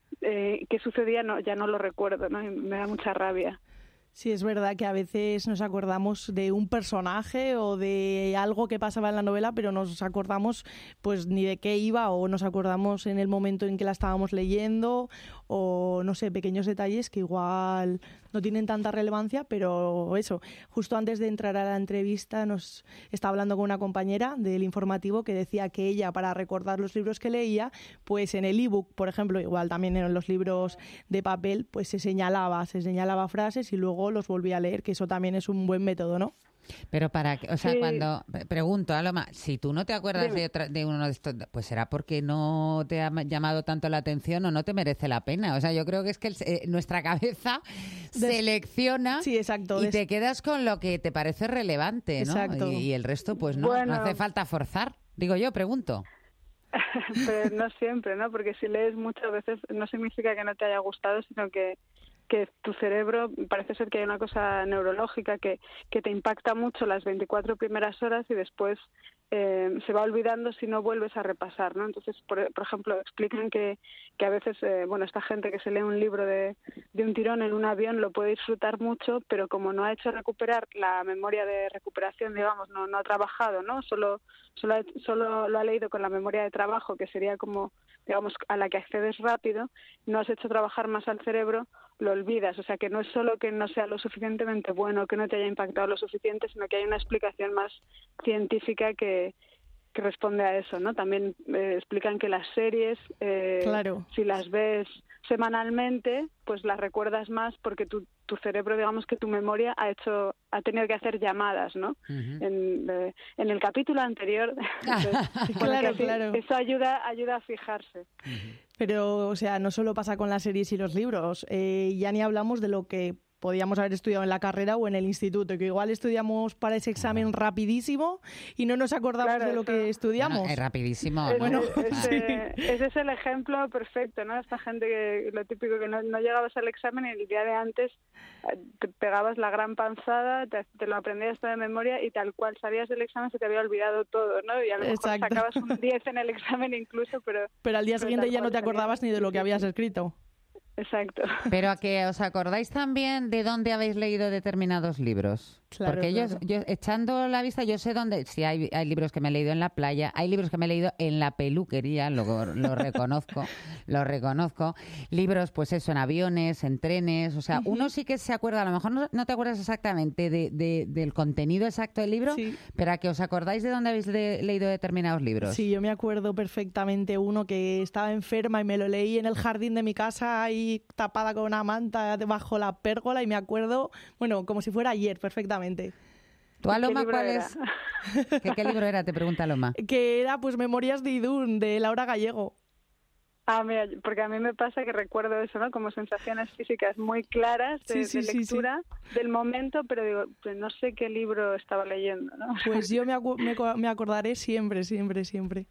Eh, qué sucedía no, ya no lo recuerdo, ¿no? Y me da mucha rabia. Sí, es verdad que a veces nos acordamos de un personaje o de algo que pasaba en la novela, pero nos acordamos pues ni de qué iba o nos acordamos en el momento en que la estábamos leyendo o no sé, pequeños detalles que igual no tienen tanta relevancia, pero eso, justo antes de entrar a la entrevista nos estaba hablando con una compañera del informativo que decía que ella, para recordar los libros que leía, pues en el ebook, por ejemplo, igual también en los libros de papel, pues se señalaba, se señalaba frases y luego los volvía a leer, que eso también es un buen método, ¿no? Pero para que, o sea, Sí. cuando pregunto, Aloma, si tú no te acuerdas Dime. de otra, de uno de estos, pues será porque no te ha llamado tanto la atención o no te merece la pena. O sea, yo creo que es que el- eh, nuestra cabeza Des- selecciona Sí, exacto. y des- te quedas con lo que te parece relevante, ¿no? Exacto. Y, y el resto, pues no, Bueno. no hace falta forzar. Digo yo, pregunto. Pero no siempre, ¿no? Porque si lees muchas veces no significa que no te haya gustado, sino que, que tu cerebro, parece ser que hay una cosa neurológica que, que te impacta mucho las veinticuatro primeras horas y después eh, se va olvidando si no vuelves a repasar, ¿no? Entonces, por, por ejemplo, explican que, que a veces, eh, bueno, esta gente que se lee un libro de, de un tirón en un avión lo puede disfrutar mucho, pero como no ha hecho recuperar la memoria de recuperación, digamos, no, no ha trabajado, ¿no? Solo, solo, ha- solo lo ha leído con la memoria de trabajo, que sería como, digamos, a la que accedes rápido, no has hecho trabajar más al cerebro, lo olvidas. O sea, que no es solo que no sea lo suficientemente bueno, que no te haya impactado lo suficiente, sino que hay una explicación más científica que, que responde a eso, ¿no? También eh, explican que las series, eh, Claro. si las ves semanalmente, pues las recuerdas más porque tu, tu cerebro, digamos que tu memoria ha hecho, ha tenido que hacer llamadas, ¿no? En, eh, en el capítulo anterior, entonces, pone Claro, que así, claro. eso ayuda, ayuda a fijarse. Pero, o sea, no solo pasa con las series y los libros. Eh, ya ni hablamos de lo que podíamos haber estudiado en la carrera o en el instituto, que igual estudiamos para ese examen rapidísimo y no nos acordamos Claro, de lo eso- que estudiamos. Bueno, es rapidísimo. Ese, Bueno, ese, ese es el ejemplo perfecto, ¿no? Esta gente que, lo típico, que no, no llegabas al examen y el día de antes eh, te pegabas la gran panzada, te, te lo aprendías todo de memoria y tal cual salías del examen se te había olvidado todo, ¿no? Y a lo mejor Exacto. sacabas un diez en el examen incluso, pero... Pero al día pero siguiente tal ya no cual te salía. acordabas ni de lo que habías escrito. Exacto. Pero a que os acordáis también de dónde habéis leído determinados libros. Claro, Porque yo, claro. yo, echando la vista, yo sé dónde. Sí, hay, hay libros que me he leído en la playa, hay libros que me he leído en la peluquería, lo, lo reconozco, lo reconozco. Libros, pues eso, en aviones, en trenes. O sea, Ujú. uno sí que se acuerda, a lo mejor no, no te acuerdas exactamente de, de- del contenido exacto del libro, Sí. pero a que os acordáis de dónde habéis de- leído determinados libros. Sí, yo me acuerdo perfectamente uno que estaba enferma y me lo leí en el jardín de mi casa ahí tapada con una manta debajo la pérgola y me acuerdo, bueno, como si fuera ayer perfectamente. ¿Tú, Aloma, libro cuál era? es? ¿Qué, qué libro era? Te pregunta Aloma. Que era pues Memorias de Idún, de Laura Gallego. Ah, mira, porque a mí me pasa que recuerdo eso, ¿no? Como sensaciones físicas muy claras de, Sí, sí, de sí, sí. lectura del momento, pero digo, pues no sé qué libro estaba leyendo, ¿no? Pues yo me, acu- me, co- me acordaré siempre, siempre, siempre.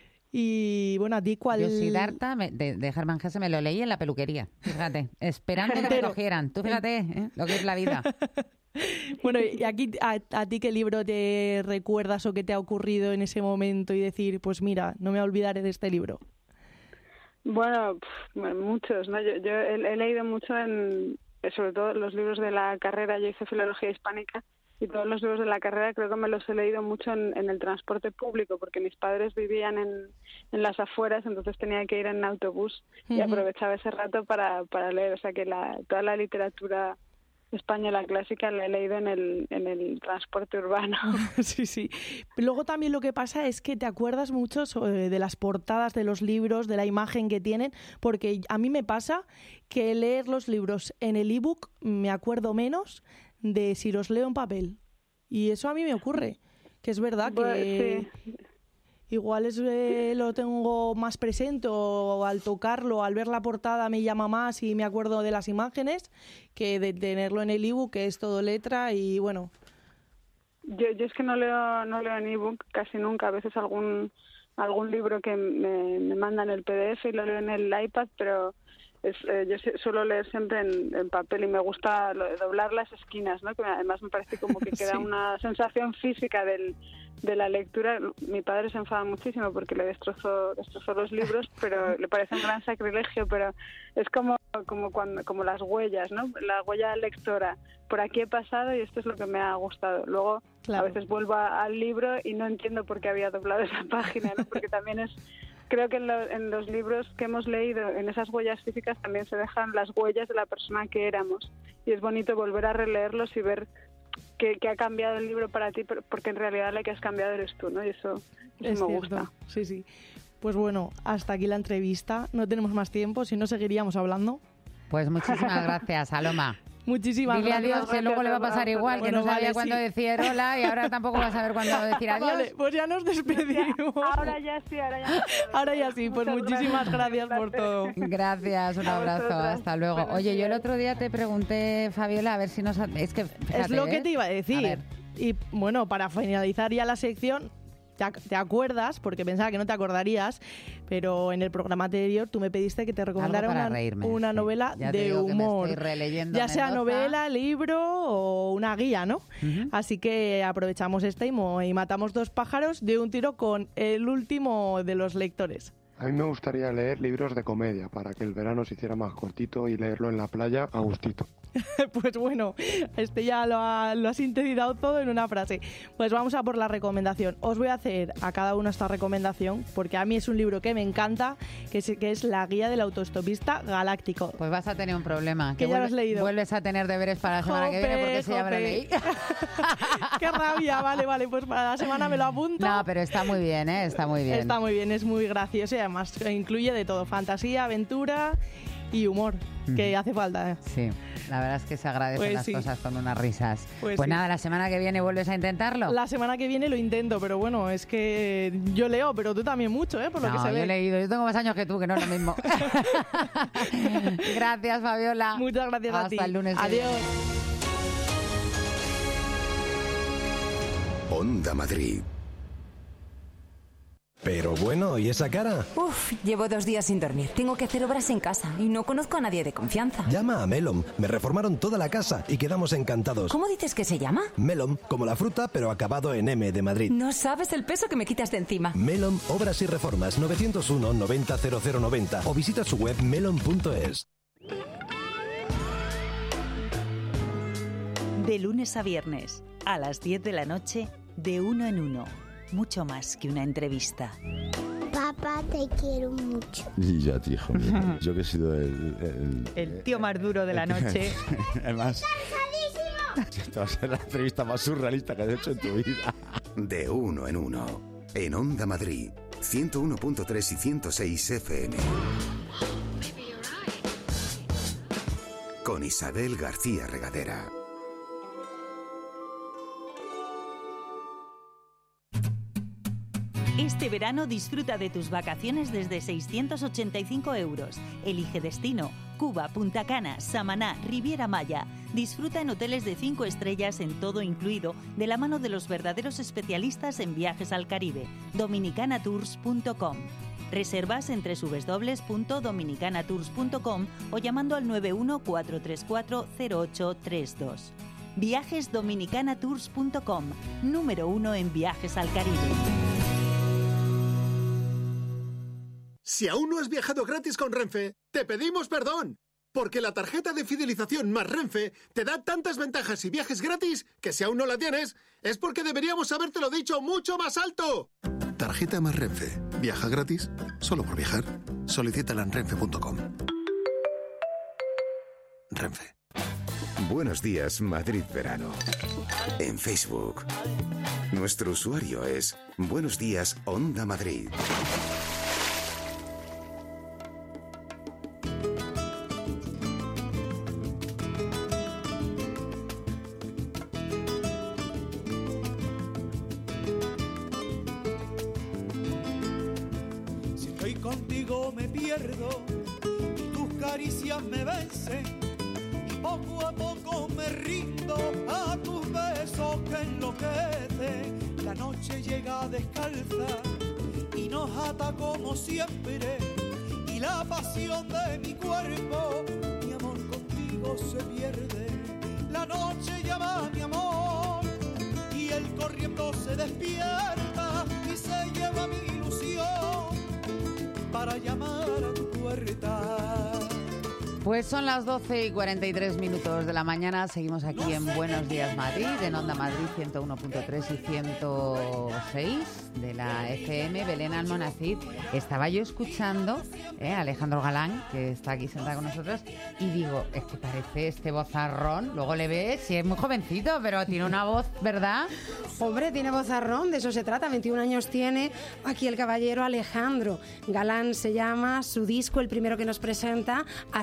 Y bueno, ¿a ti cuál? Yo Siddhartha me- de, de Hermann Hesse me lo leí en la peluquería, fíjate, esperando que me Entero. cogieran. Tú fíjate ¿eh? lo que es la vida. Bueno, y aquí, a, a ti qué libro te recuerdas o qué te ha ocurrido en ese momento y decir, pues mira, no me olvidaré de este libro? Bueno, pf, muchos, ¿no? Yo, yo he, he leído mucho en, sobre todo los libros de la carrera. Yo hice filología hispánica y todos los libros de la carrera creo que me los he leído mucho en, en el transporte público, porque mis padres vivían en, en las afueras, entonces tenía que ir en autobús y Ujú. aprovechaba ese rato para, para leer. O sea que la, toda la literatura española clásica la he leído en el, en el transporte urbano. Sí, sí. Luego también lo que pasa es que te acuerdas mucho so- eh, de las portadas de los libros, de la imagen que tienen, porque a mí me pasa que leer los libros en el ebook me acuerdo menos de si los leo en papel. Y eso a mí me ocurre, que es verdad que Bueno, sí. igual es, eh, lo tengo más presente o al tocarlo, al ver la portada me llama más y me acuerdo de las imágenes que de tenerlo en el ebook, que es todo letra y bueno. Yo, yo es que no leo no leo en ebook casi nunca. A veces algún algún libro que me, me mandan el P D F y lo leo en el iPad, pero es, eh, yo sí- suelo leer siempre en, en papel y me gusta lo de doblar las esquinas, ¿no? Que además me parece como que queda Sí. una sensación física del, de la lectura. Mi padre se enfada muchísimo porque le destrozó, destrozó los libros, pero le parece un gran sacrilegio, pero es como como cuando como las huellas, ¿no? La huella lectora. Por aquí he pasado y esto es lo que me ha gustado. Luego Claro. a veces vuelvo a- al libro y no entiendo por qué había doblado esa página, ¿no? Porque también es creo que en, lo- en los libros que hemos leído, en esas huellas físicas también se dejan las huellas de la persona que éramos y es bonito volver a releerlos y ver que, que ha cambiado el libro para ti, pero- porque en realidad la que has cambiado eres tú, ¿no? Y eso, eso Es me cierto. gusta. Sí, sí. Pues bueno, hasta aquí la entrevista. No tenemos más tiempo, si no seguiríamos hablando. Pues muchísimas gracias, Aloma. Muchísimas Dile gracias. adiós, que luego le va a pasar igual, que Bueno, no sabía vale, cuándo sí. decir hola y ahora tampoco va a saber cuándo decir adiós. Vale, pues ya nos despedimos. Ahora ya sí, ahora ya. Ahora ya sí, pues Muchas muchísimas gracias. gracias por todo. Gracias, un A abrazo, vosotras. hasta luego. Buenos Oye, yo el días. otro día te pregunté, Fabiola, a ver si nos... ha- Es que, fíjate, Es lo que ¿eh? te iba a decir. A ver. Y bueno, para finalizar ya la sección, te, ac- te acuerdas, porque pensaba que no te acordarías, pero en el programa anterior tú me pediste que te recomendara para una, reírme, una sí. novela Ya te de digo que me humor. estoy releyendo Ya sea Mendoza. novela, libro o una guía, ¿no? Así que aprovechamos este y, mo- y matamos dos pájaros de un tiro con el último de los lectores. A mí me gustaría leer libros de comedia para que el verano se hiciera más cortito y leerlo en la playa a gustito. Pues bueno, este ya lo, ha- lo has sintetizado todo en una frase. Pues vamos a por la recomendación. Os voy a hacer a cada uno esta recomendación porque a mí es un libro que me encanta, que es, que es La guía del autoestopista galáctico. Pues vas a tener un problema. Que ya lo has leído. Vuelves a tener deberes para la semana que viene porque ese ya me lo Jope, leí. ¡Qué rabia! Vale, vale, pues para la semana me lo apunto. No, pero está muy bien, ¿eh? Está muy bien. Está muy bien, es muy gracioso y además incluye de todo, fantasía, aventura y humor, que hace falta. ¿eh? Sí, la verdad es que se agradecen Pues las sí. cosas con unas risas. Pues Pues, sí. nada, la semana que viene vuelves a intentarlo. La semana que viene lo intento, pero bueno, es que yo leo, pero tú también mucho, ¿eh? Por lo no, que se yo ve. he leído, yo tengo más años que tú, que no es lo mismo. Gracias, Fabiola. Muchas gracias a ti. Hasta el lunes. que Adiós. Onda Madrid. Pero bueno, ¿y esa cara? Uf, llevo dos días sin dormir. Tengo que hacer obras en casa y no conozco a nadie de confianza. Llama a Melon. Me reformaron toda la casa y quedamos encantados. ¿Cómo dices que se llama? Melon, como la fruta, pero acabado en M de Madrid. No sabes el peso que me quitas de encima. Melon, Obras y Reformas, nueve cero uno, noventa, cero cero noventa o visita su web melon punto es. De lunes a viernes, a las diez de la noche, de uno en uno. Mucho más que una entrevista. Papá, te quiero mucho. Y yo a ti, hijo mío. Yo que he sido el... El, El tío más duro de la noche. Además, esta va a ser la entrevista más surrealista que has hecho en tu vida. De uno en uno. En Onda Madrid. ciento uno punto tres y ciento seis F M. Con Isabel García Regadera. Este verano disfruta de tus vacaciones desde seiscientos ochenta y cinco euros. Elige destino: Cuba, Punta Cana, Samaná, Riviera Maya. Disfruta en hoteles de cinco estrellas en todo incluido, de la mano de los verdaderos especialistas en viajes al Caribe. dominicana tours punto com. Reservas en doble u doble u doble u punto dominicana tours punto com o llamando al nueve uno cuatro tres cuatro cero ocho tres dos. Viajes dominicana tours punto com, número uno en viajes al Caribe. Si aún no has viajado gratis con Renfe, te pedimos perdón. Porque la tarjeta de fidelización más Renfe te da tantas ventajas y viajes gratis que si aún no la tienes, es porque deberíamos habértelo dicho mucho más alto. Tarjeta más Renfe. Viaja gratis solo por viajar. Solicítala en renfe punto com. Renfe. Buenos días, Madrid Verano. En Facebook. Nuestro usuario es Buenos días, Onda Madrid. Si estoy contigo me pierdo y tus caricias me vencen y poco a poco me rindo a tus besos que enloquecen. La noche llega descalza y nos ata como siempre y la pasión de mi cuerpo, mi amor contigo se pierde. La noche llama mi amor y el corriendo se despierta y se lleva mi ilusión para llamar a tu puerta. Pues son las doce y cuarenta y tres minutos de la mañana. Seguimos aquí en Buenos Días Madrid, en Onda Madrid ciento uno punto tres y ciento seis de la F M. Belén Almonacid. Estaba yo escuchando eh, a Alejandro Galán, que está aquí sentado con nosotros, y digo, es que parece este vozarrón. Luego le ves, sí, es muy jovencito, pero tiene una voz, ¿verdad? Hombre, tiene vozarrón, de eso se trata. veintiún años tiene aquí el caballero Alejandro Galán, se llama su disco, el primero que nos presenta, Así soy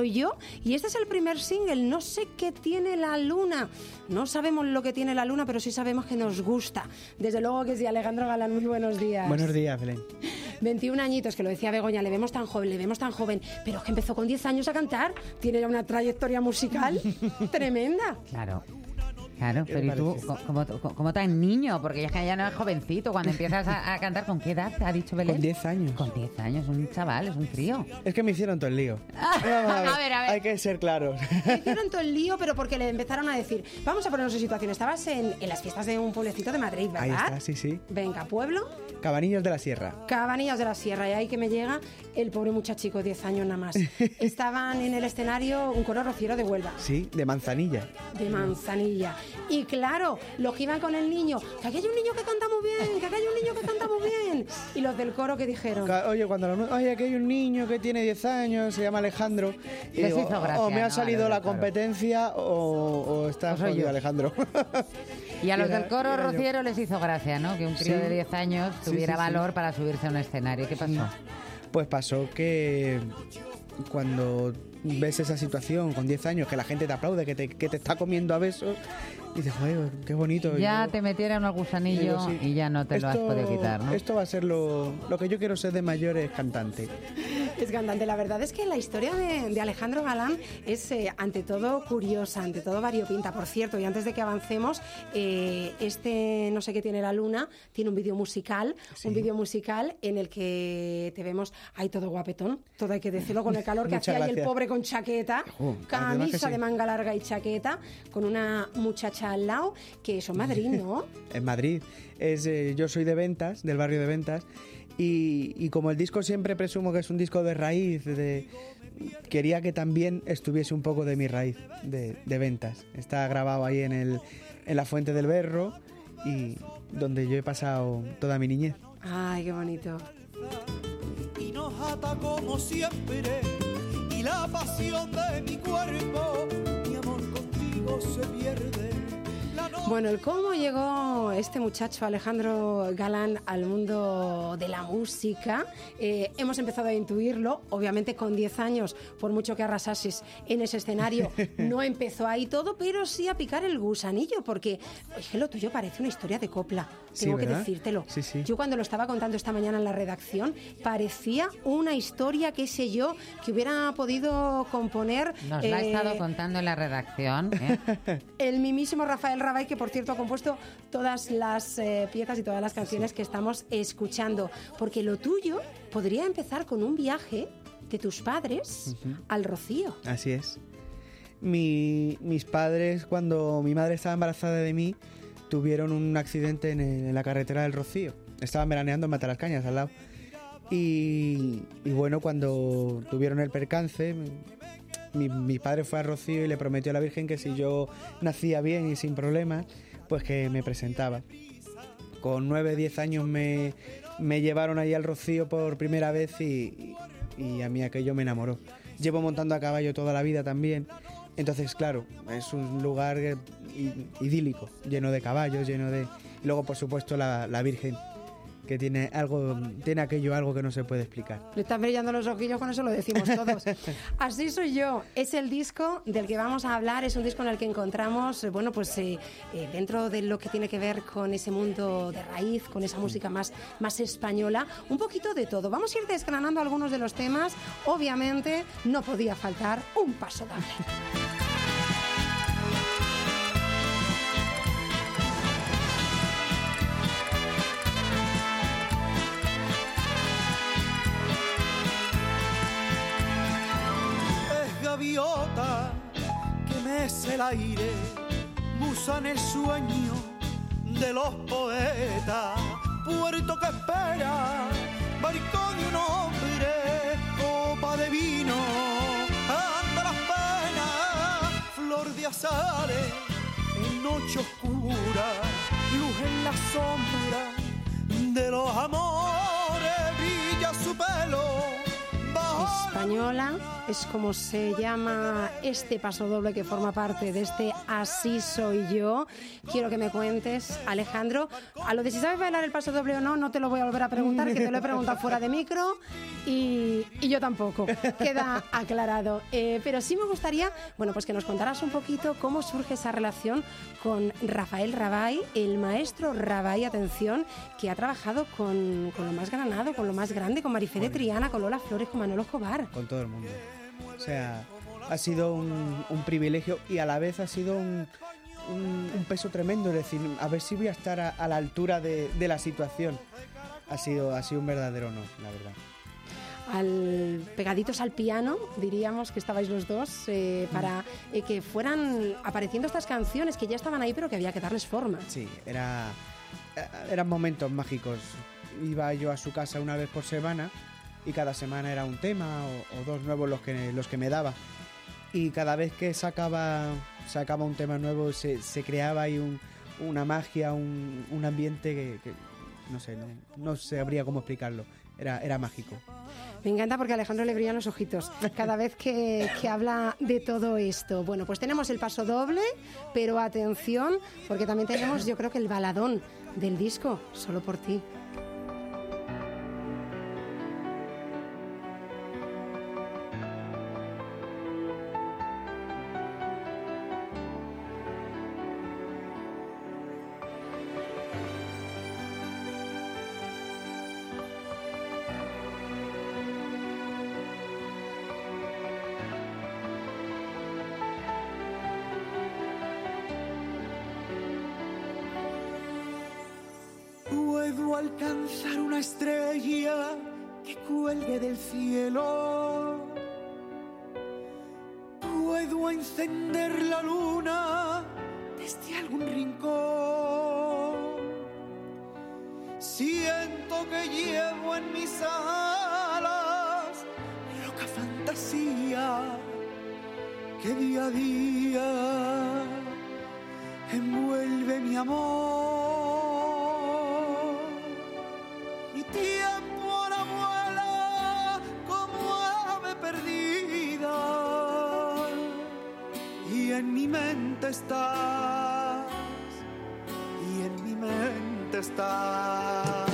Soy Yo, y este es el primer single, No sé qué tiene la luna. No sabemos lo que tiene la luna, pero sí sabemos que nos gusta. Desde luego que sí, Alejandro Galán, muy buenos días. Buenos días, Belén. veintiún añitos, que lo decía Begoña, le vemos tan joven, le vemos tan joven, pero es que empezó con diez años a cantar, tiene ya una trayectoria musical tremenda. Claro. Claro, pero ¿y tú como, como, como tan niño? Porque ya, ya no es jovencito. Cuando empiezas a, a cantar, ¿con qué edad ha dicho Belén? Con diez años. Con diez años, un chaval, es un crío. Es que me hicieron todo el lío. a, ver, a ver, a ver. Hay que ser claros. Me hicieron todo el lío, pero porque le empezaron a decir, vamos a ponernos en situación. Estabas en, en las fiestas de un pueblecito de Madrid, ¿verdad? Ahí está, sí, sí. Venga, pueblo. Cabanillas de la Sierra. Cabanillas de la Sierra, y ahí que me llega el pobre muchachico, diez años nada más. Estaban en el escenario un coro rociero de Huelva. Sí, de Manzanilla. De Manzanilla. Y claro, los que iban con el niño, que aquí hay un niño que canta muy bien, que aquí hay un niño que canta muy bien. Y los del coro que dijeron. Oye, cuando los, oye, aquí hay un niño que tiene diez años, se llama Alejandro. Y digo, gracia, o me ha ¿no? salido la competencia o, o está pues jodido Alejandro. Y a los era, del coro rociero les hizo gracia, ¿no? Que un crío sí. de diez años tuviera sí, sí, valor sí. para subirse a un escenario. ¿Qué pasó? Pues pasó que cuando ves esa situación con diez años, que la gente te aplaude, que te, que te está comiendo a besos, y dices, joder, qué bonito. Ya yo, te metieron al gusanillo digo, sí, y ya no te esto, lo has podido quitar, ¿no? Esto va a ser lo, lo que yo quiero ser de mayor, es cantante. Es cantante. La verdad es que la historia de, de Alejandro Galán es, eh, ante todo, curiosa, ante todo variopinta. Por cierto, y antes de que avancemos, eh, este No sé qué tiene la luna tiene un vídeo musical, sí. un vídeo musical en el que te vemos ahí todo guapetón, todo hay que decirlo, con el calor que hacía ahí el pobre con chaqueta, uh, camisa sí. de manga larga y chaqueta, con una muchacha al lado, que eso es Madrid, ¿no? En Madrid. Es, eh, yo soy de Ventas, del barrio de Ventas, y, y como el disco siempre presumo que es un disco de raíz, de, quería que también estuviese un poco de mi raíz, de, de Ventas. Está grabado ahí en, el, en la Fuente del Berro, y donde yo he pasado toda mi niñez. Ay, qué bonito. Y nos ata como siempre, y la pasión de mi cuerpo, mi amor contigo se pierde. Bueno, el cómo llegó este muchacho Alejandro Galán al mundo de la música, eh, hemos empezado a intuirlo, obviamente con diez años, por mucho que arrasases en ese escenario, no empezó ahí todo, pero sí a picar el gusanillo, porque es que lo tuyo parece una historia de copla, tengo sí, que decírtelo. Sí, sí. Yo cuando lo estaba contando esta mañana en la redacción, parecía una historia, qué sé yo, que hubiera podido componer... Nos eh, la ha estado contando en la redacción. ¿eh? El mismísimo Rafael Rabay, que por cierto ha compuesto todas las eh, piezas y todas las canciones sí. que estamos escuchando, porque lo tuyo podría empezar con un viaje de tus padres uh-huh. al Rocío. Así es. Mi, mis padres, cuando mi madre estaba embarazada de mí, tuvieron un accidente en, el, en la carretera del Rocío. Estaban veraneando en Matalascañas, al lado. Y, y bueno, cuando tuvieron el percance... Mi, mi padre fue a Rocío y le prometió a la Virgen que si yo nacía bien y sin problemas, pues que me presentaba. Con nueve, diez años me, me llevaron ahí al Rocío por primera vez y, y a mí aquello me enamoró. Llevo montando a caballo toda la vida también, entonces claro, es un lugar idílico, lleno de caballos, lleno de... Y luego por supuesto la, la Virgen, que tiene algo, tiene aquello algo que no se puede explicar. Le están brillando los ojillos, con eso lo decimos todos. Así soy yo. Es el disco del que vamos a hablar, es un disco en el que encontramos, bueno, pues eh, eh, dentro de lo que tiene que ver con ese mundo de raíz, con esa música más, más española, un poquito de todo. Vamos a ir desgranando algunos de los temas. Obviamente no podía faltar un paso doble. Gaviota que mece el aire, musa en el sueño de los poetas, puerto que espera, barco de un hombre, copa de vino, anda las penas, flor de azares, en noche oscura, luz en la sombra de los amores, brilla su pelo. Española, es como se llama este paso doble que forma parte de este Así Soy Yo. Quiero que me cuentes, Alejandro, a lo de si sabes bailar el paso doble o no, no te lo voy a volver a preguntar, que te lo he preguntado fuera de micro y, y yo tampoco, queda aclarado. Eh, pero sí me gustaría, bueno, pues que nos contaras un poquito cómo surge esa relación con Rafael Rabay, el maestro Rabay, atención, que ha trabajado con, con lo más granado, con lo más grande, con Marifé de Triana, con Lola Flores, con Manolo Escobar. Con todo el mundo. O sea, ha sido un, un privilegio y a la vez ha sido un, un, un peso tremendo. Es decir, a ver si voy a estar a, a la altura de, de la situación. Ha sido, ha sido un verdadero honor, la verdad. Al, pegaditos al piano, diríamos que estabais los dos, eh, para eh, que fueran apareciendo estas canciones que ya estaban ahí, pero que había que darles forma. Sí, era, eran momentos mágicos. Iba yo a su casa una vez por semana y cada semana era un tema o, o dos nuevos los que, los que me daba. Y cada vez que sacaba, sacaba un tema nuevo se, se creaba ahí un, una magia, un, un ambiente que, que no sé, no, no sabría cómo explicarlo. Era, era mágico. Me encanta porque a Alejandro le brillan los ojitos cada vez que, que habla de todo esto. Bueno, pues tenemos el paso doble, pero atención, porque también tenemos, yo creo que el baladón del disco, Solo por ti. Puedo alcanzar una estrella que cuelgue del cielo. Puedo encender la luna desde algún rincón. Siento que llevo en mis alas loca fantasía que día a día envuelve mi amor. Mi tiempo ahora vuela como ave perdida y en mi mente estás, y en mi mente estás.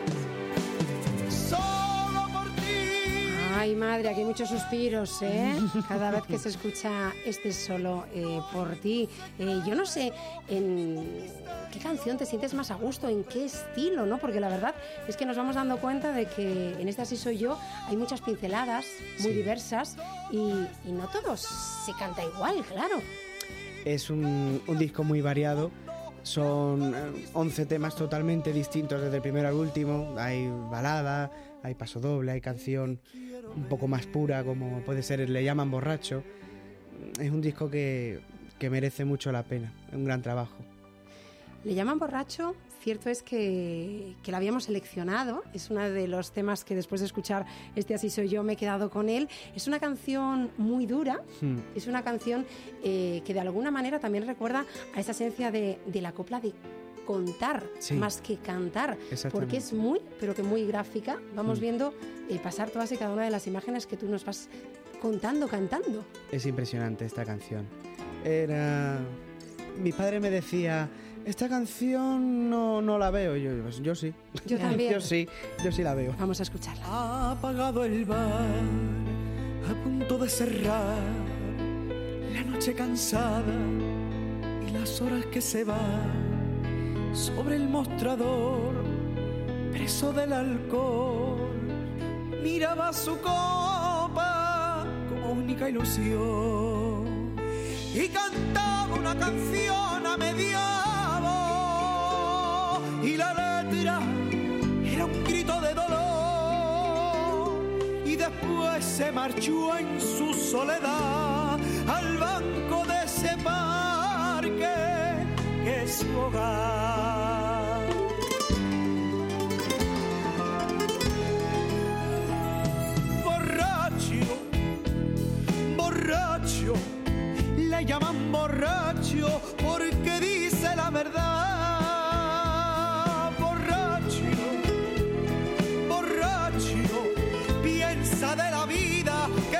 Solo por ti. Ay, madre, aquí hay muchos suspiros, ¿eh? Cada vez que se escucha este Solo eh, por ti. Eh, yo no sé en qué canción te sientes más a gusto, en qué estilo, ¿no? Porque la verdad es que nos vamos dando cuenta de que en este Así Soy Yo hay muchas pinceladas muy sí. diversas y, y no todos se canta igual, claro. Es un, un disco muy variado. Son once temas totalmente distintos desde el primero al último. Hay balada, hay paso doble, hay canción un poco más pura como puede ser Le llaman borracho. Es un disco que, que merece mucho la pena, es un gran trabajo. Le llaman borracho, cierto es que, que lo habíamos seleccionado, es uno de los temas que después de escuchar este Así Soy Yo me he quedado con él. Es una canción muy dura, hmm. es una canción eh, que de alguna manera también recuerda a esa esencia de, de la copla de contar sí. más que cantar, porque es muy, pero que muy gráfica. Vamos hmm. viendo eh, pasar todas y cada una de las imágenes que tú nos vas contando, cantando. Es impresionante esta canción. Era... Mi padre me decía... Esta canción no, no la veo. Yo, pues, yo sí. Yo también. Yo sí, yo sí la veo. Vamos a escucharla. Ha apagado el bar, a punto de cerrar, la noche cansada y las horas que se van. Sobre el mostrador, preso del alcohol, miraba su copa como única ilusión y cantaba una canción a media y la letra era un grito de dolor y después se marchó en su soledad al banco de ese parque que es su hogar. Borracho, borracho, le llaman borracho porque dice la verdad. De la vida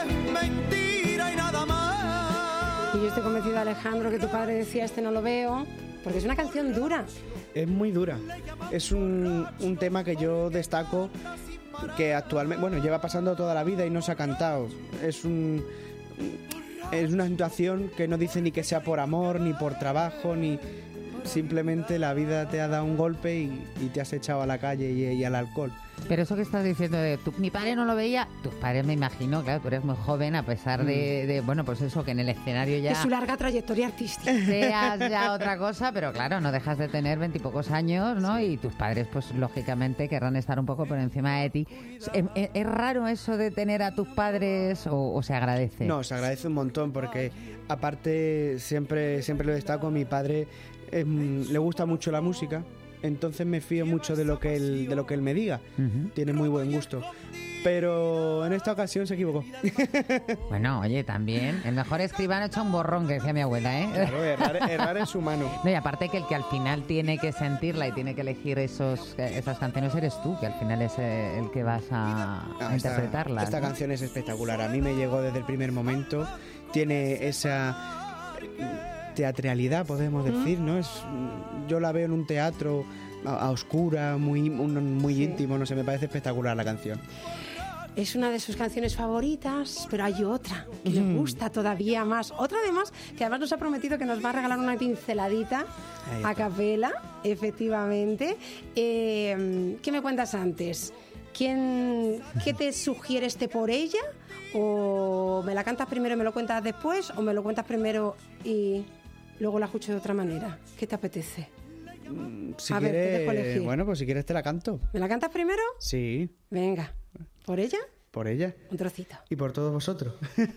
Alejandro, que tu padre decía, este no lo veo, porque es una canción dura. Es muy dura. Es un, un tema que yo destaco, que actualmente, bueno, lleva pasando toda la vida y no se ha cantado. Es un es una situación que no dice ni que sea por amor, ni por trabajo, ni simplemente la vida te ha dado un golpe y, y te has echado a la calle y, y al alcohol. Pero eso que estás diciendo de tu, mi padre no lo veía, tus padres me imagino, claro, tú eres muy joven, a pesar de, de bueno, pues eso, que en el escenario ya... Es su larga trayectoria artística. Seas ya otra cosa, pero claro, no dejas de tener veintipocos años, ¿no? Y tus padres, pues lógicamente, querrán estar un poco por encima de ti. ¿Es, es, es raro eso de tener a tus padres o, o se agradece? No, se agradece un montón, porque aparte, siempre, siempre lo destaco, mi padre eh, le gusta mucho la música. Entonces me fío mucho de lo que él, de lo que él me diga. Uh-huh. Tiene muy buen gusto. Pero en esta ocasión se equivocó. Bueno, oye, también el mejor escribano echa un borrón, que decía mi abuela, ¿eh? Claro, errar, errar es humano. No, y aparte que el que al final tiene que sentirla y tiene que elegir esos, esas canciones eres tú, que al final es el que vas a, a esta, interpretarlas. Esta ¿no? canción es espectacular. A mí me llegó desde el primer momento. Tiene esa teatralidad, podemos decir, ¿no? Es, yo la veo en un teatro a, a oscura, muy, un, muy sí. íntimo, no sé, me parece espectacular la canción. Es una de sus canciones favoritas, pero hay otra que mm. le gusta todavía más. Otra además, que además nos ha prometido que nos va a regalar una pinceladita a capela, efectivamente. Eh, ¿Qué me cuentas antes? ¿Quién, ¿Qué te sugiere este Por Ella? ¿O me la cantas primero y me lo cuentas después? ¿O me lo cuentas primero y luego la escucho de otra manera? ¿Qué te apetece? Si a quieres, ver, te dejo elegir. Bueno, pues si quieres te la canto. ¿Me la cantas primero? Sí. Venga. ¿Por ella? Por ella. Un trocito. Y por todos vosotros.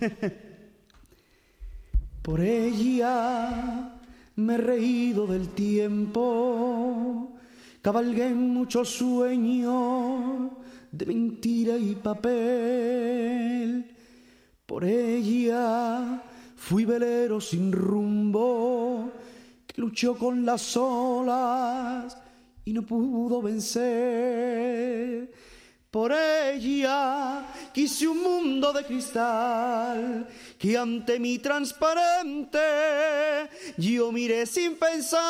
Por ella me he reído del tiempo, cabalgué en muchos sueños de mentira y papel. Por ella fui velero sin rumbo, que luchó con las olas y no pudo vencer. Por ella quise un mundo de cristal que ante mí transparente yo miré sin pensar.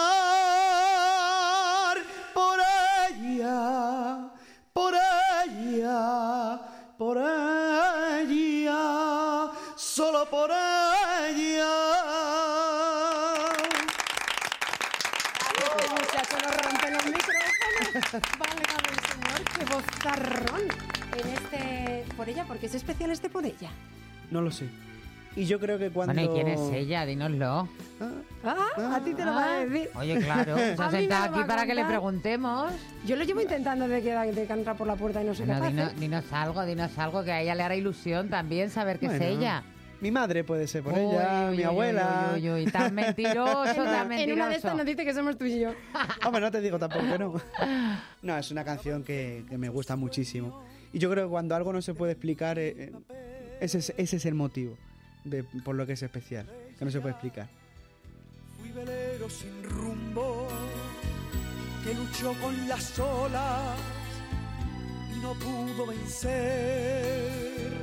Por ella, por ella, por ella, solo por ella. Este muchacho nos rompe los micrófonos. Válgame el Señor, qué vozarrón en este Por Ella. ¿Por qué es especial este Por Ella? No lo sé. Y yo creo que cuando... Bueno, ¿y quién es ella? Dínoslo. Ah, ah, a ti te lo va a decir. Oye, claro, se ha sentado aquí para que le preguntemos. Yo lo llevo intentando de que, de que entra por la puerta y no sé bueno, qué dinos, dinos algo, dinos algo, que a ella le hará ilusión también saber que bueno, es ella. Mi madre puede ser por uy, ella, uy, mi uy, abuela... Uy, uy, uy, tan mentiroso, tan mentiroso. En una de estas nos dice que somos tú y yo. Hombre, no te digo tampoco que no. No, es una canción que, que me gusta muchísimo. Y yo creo que cuando algo no se puede explicar, eh, ese, es, ese es el motivo de, por lo que es especial, que no se puede explicar. Fui velero sin rumbo, que luchó con las olas y no pudo vencer.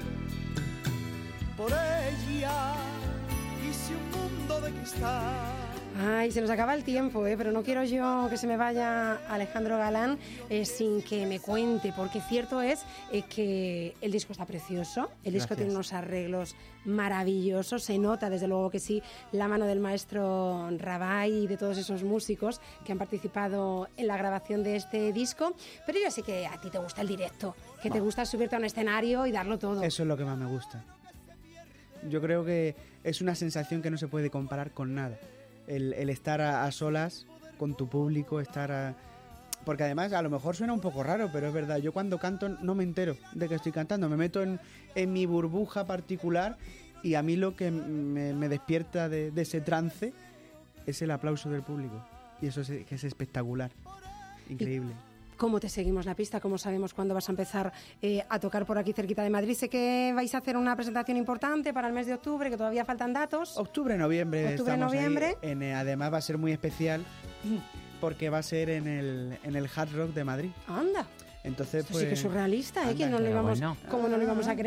Por ella hice un mundo de cristal. Ay, se nos acaba el tiempo, ¿eh? Pero no quiero yo que se me vaya Alejandro Galán eh, sin que me cuente, porque cierto es eh, que el disco está precioso, el disco Gracias. tiene unos arreglos maravillosos, se nota desde luego que sí la mano del maestro Rabay y de todos esos músicos que han participado en la grabación de este disco, pero yo sé que a ti te gusta el directo, que te gusta subirte a un escenario y darlo todo. Eso es lo que más me gusta. Yo creo que es una sensación que no se puede comparar con nada. El, el estar a, a solas con tu público, estar a... Porque además a lo mejor suena un poco raro, pero es verdad, yo cuando canto no me entero de que estoy cantando, me meto en, en mi burbuja particular y a mí lo que me, me despierta de, de ese trance es el aplauso del público y eso es, que es espectacular, increíble. ¿Cómo te seguimos la pista? ¿Cómo sabemos cuándo vas a empezar eh, a tocar por aquí cerquita de Madrid? Sé que vais a hacer una presentación importante para el mes de octubre, que todavía faltan datos. Octubre, noviembre. Octubre, noviembre. Ahí en, además va a ser muy especial porque va a ser en el, en el Hard Rock de Madrid. Anda. Entonces, Esto pues, sí que es surrealista, ¿eh? Anda, Que no lo íbamos, bueno. ¿Cómo no lo íbamos a creer?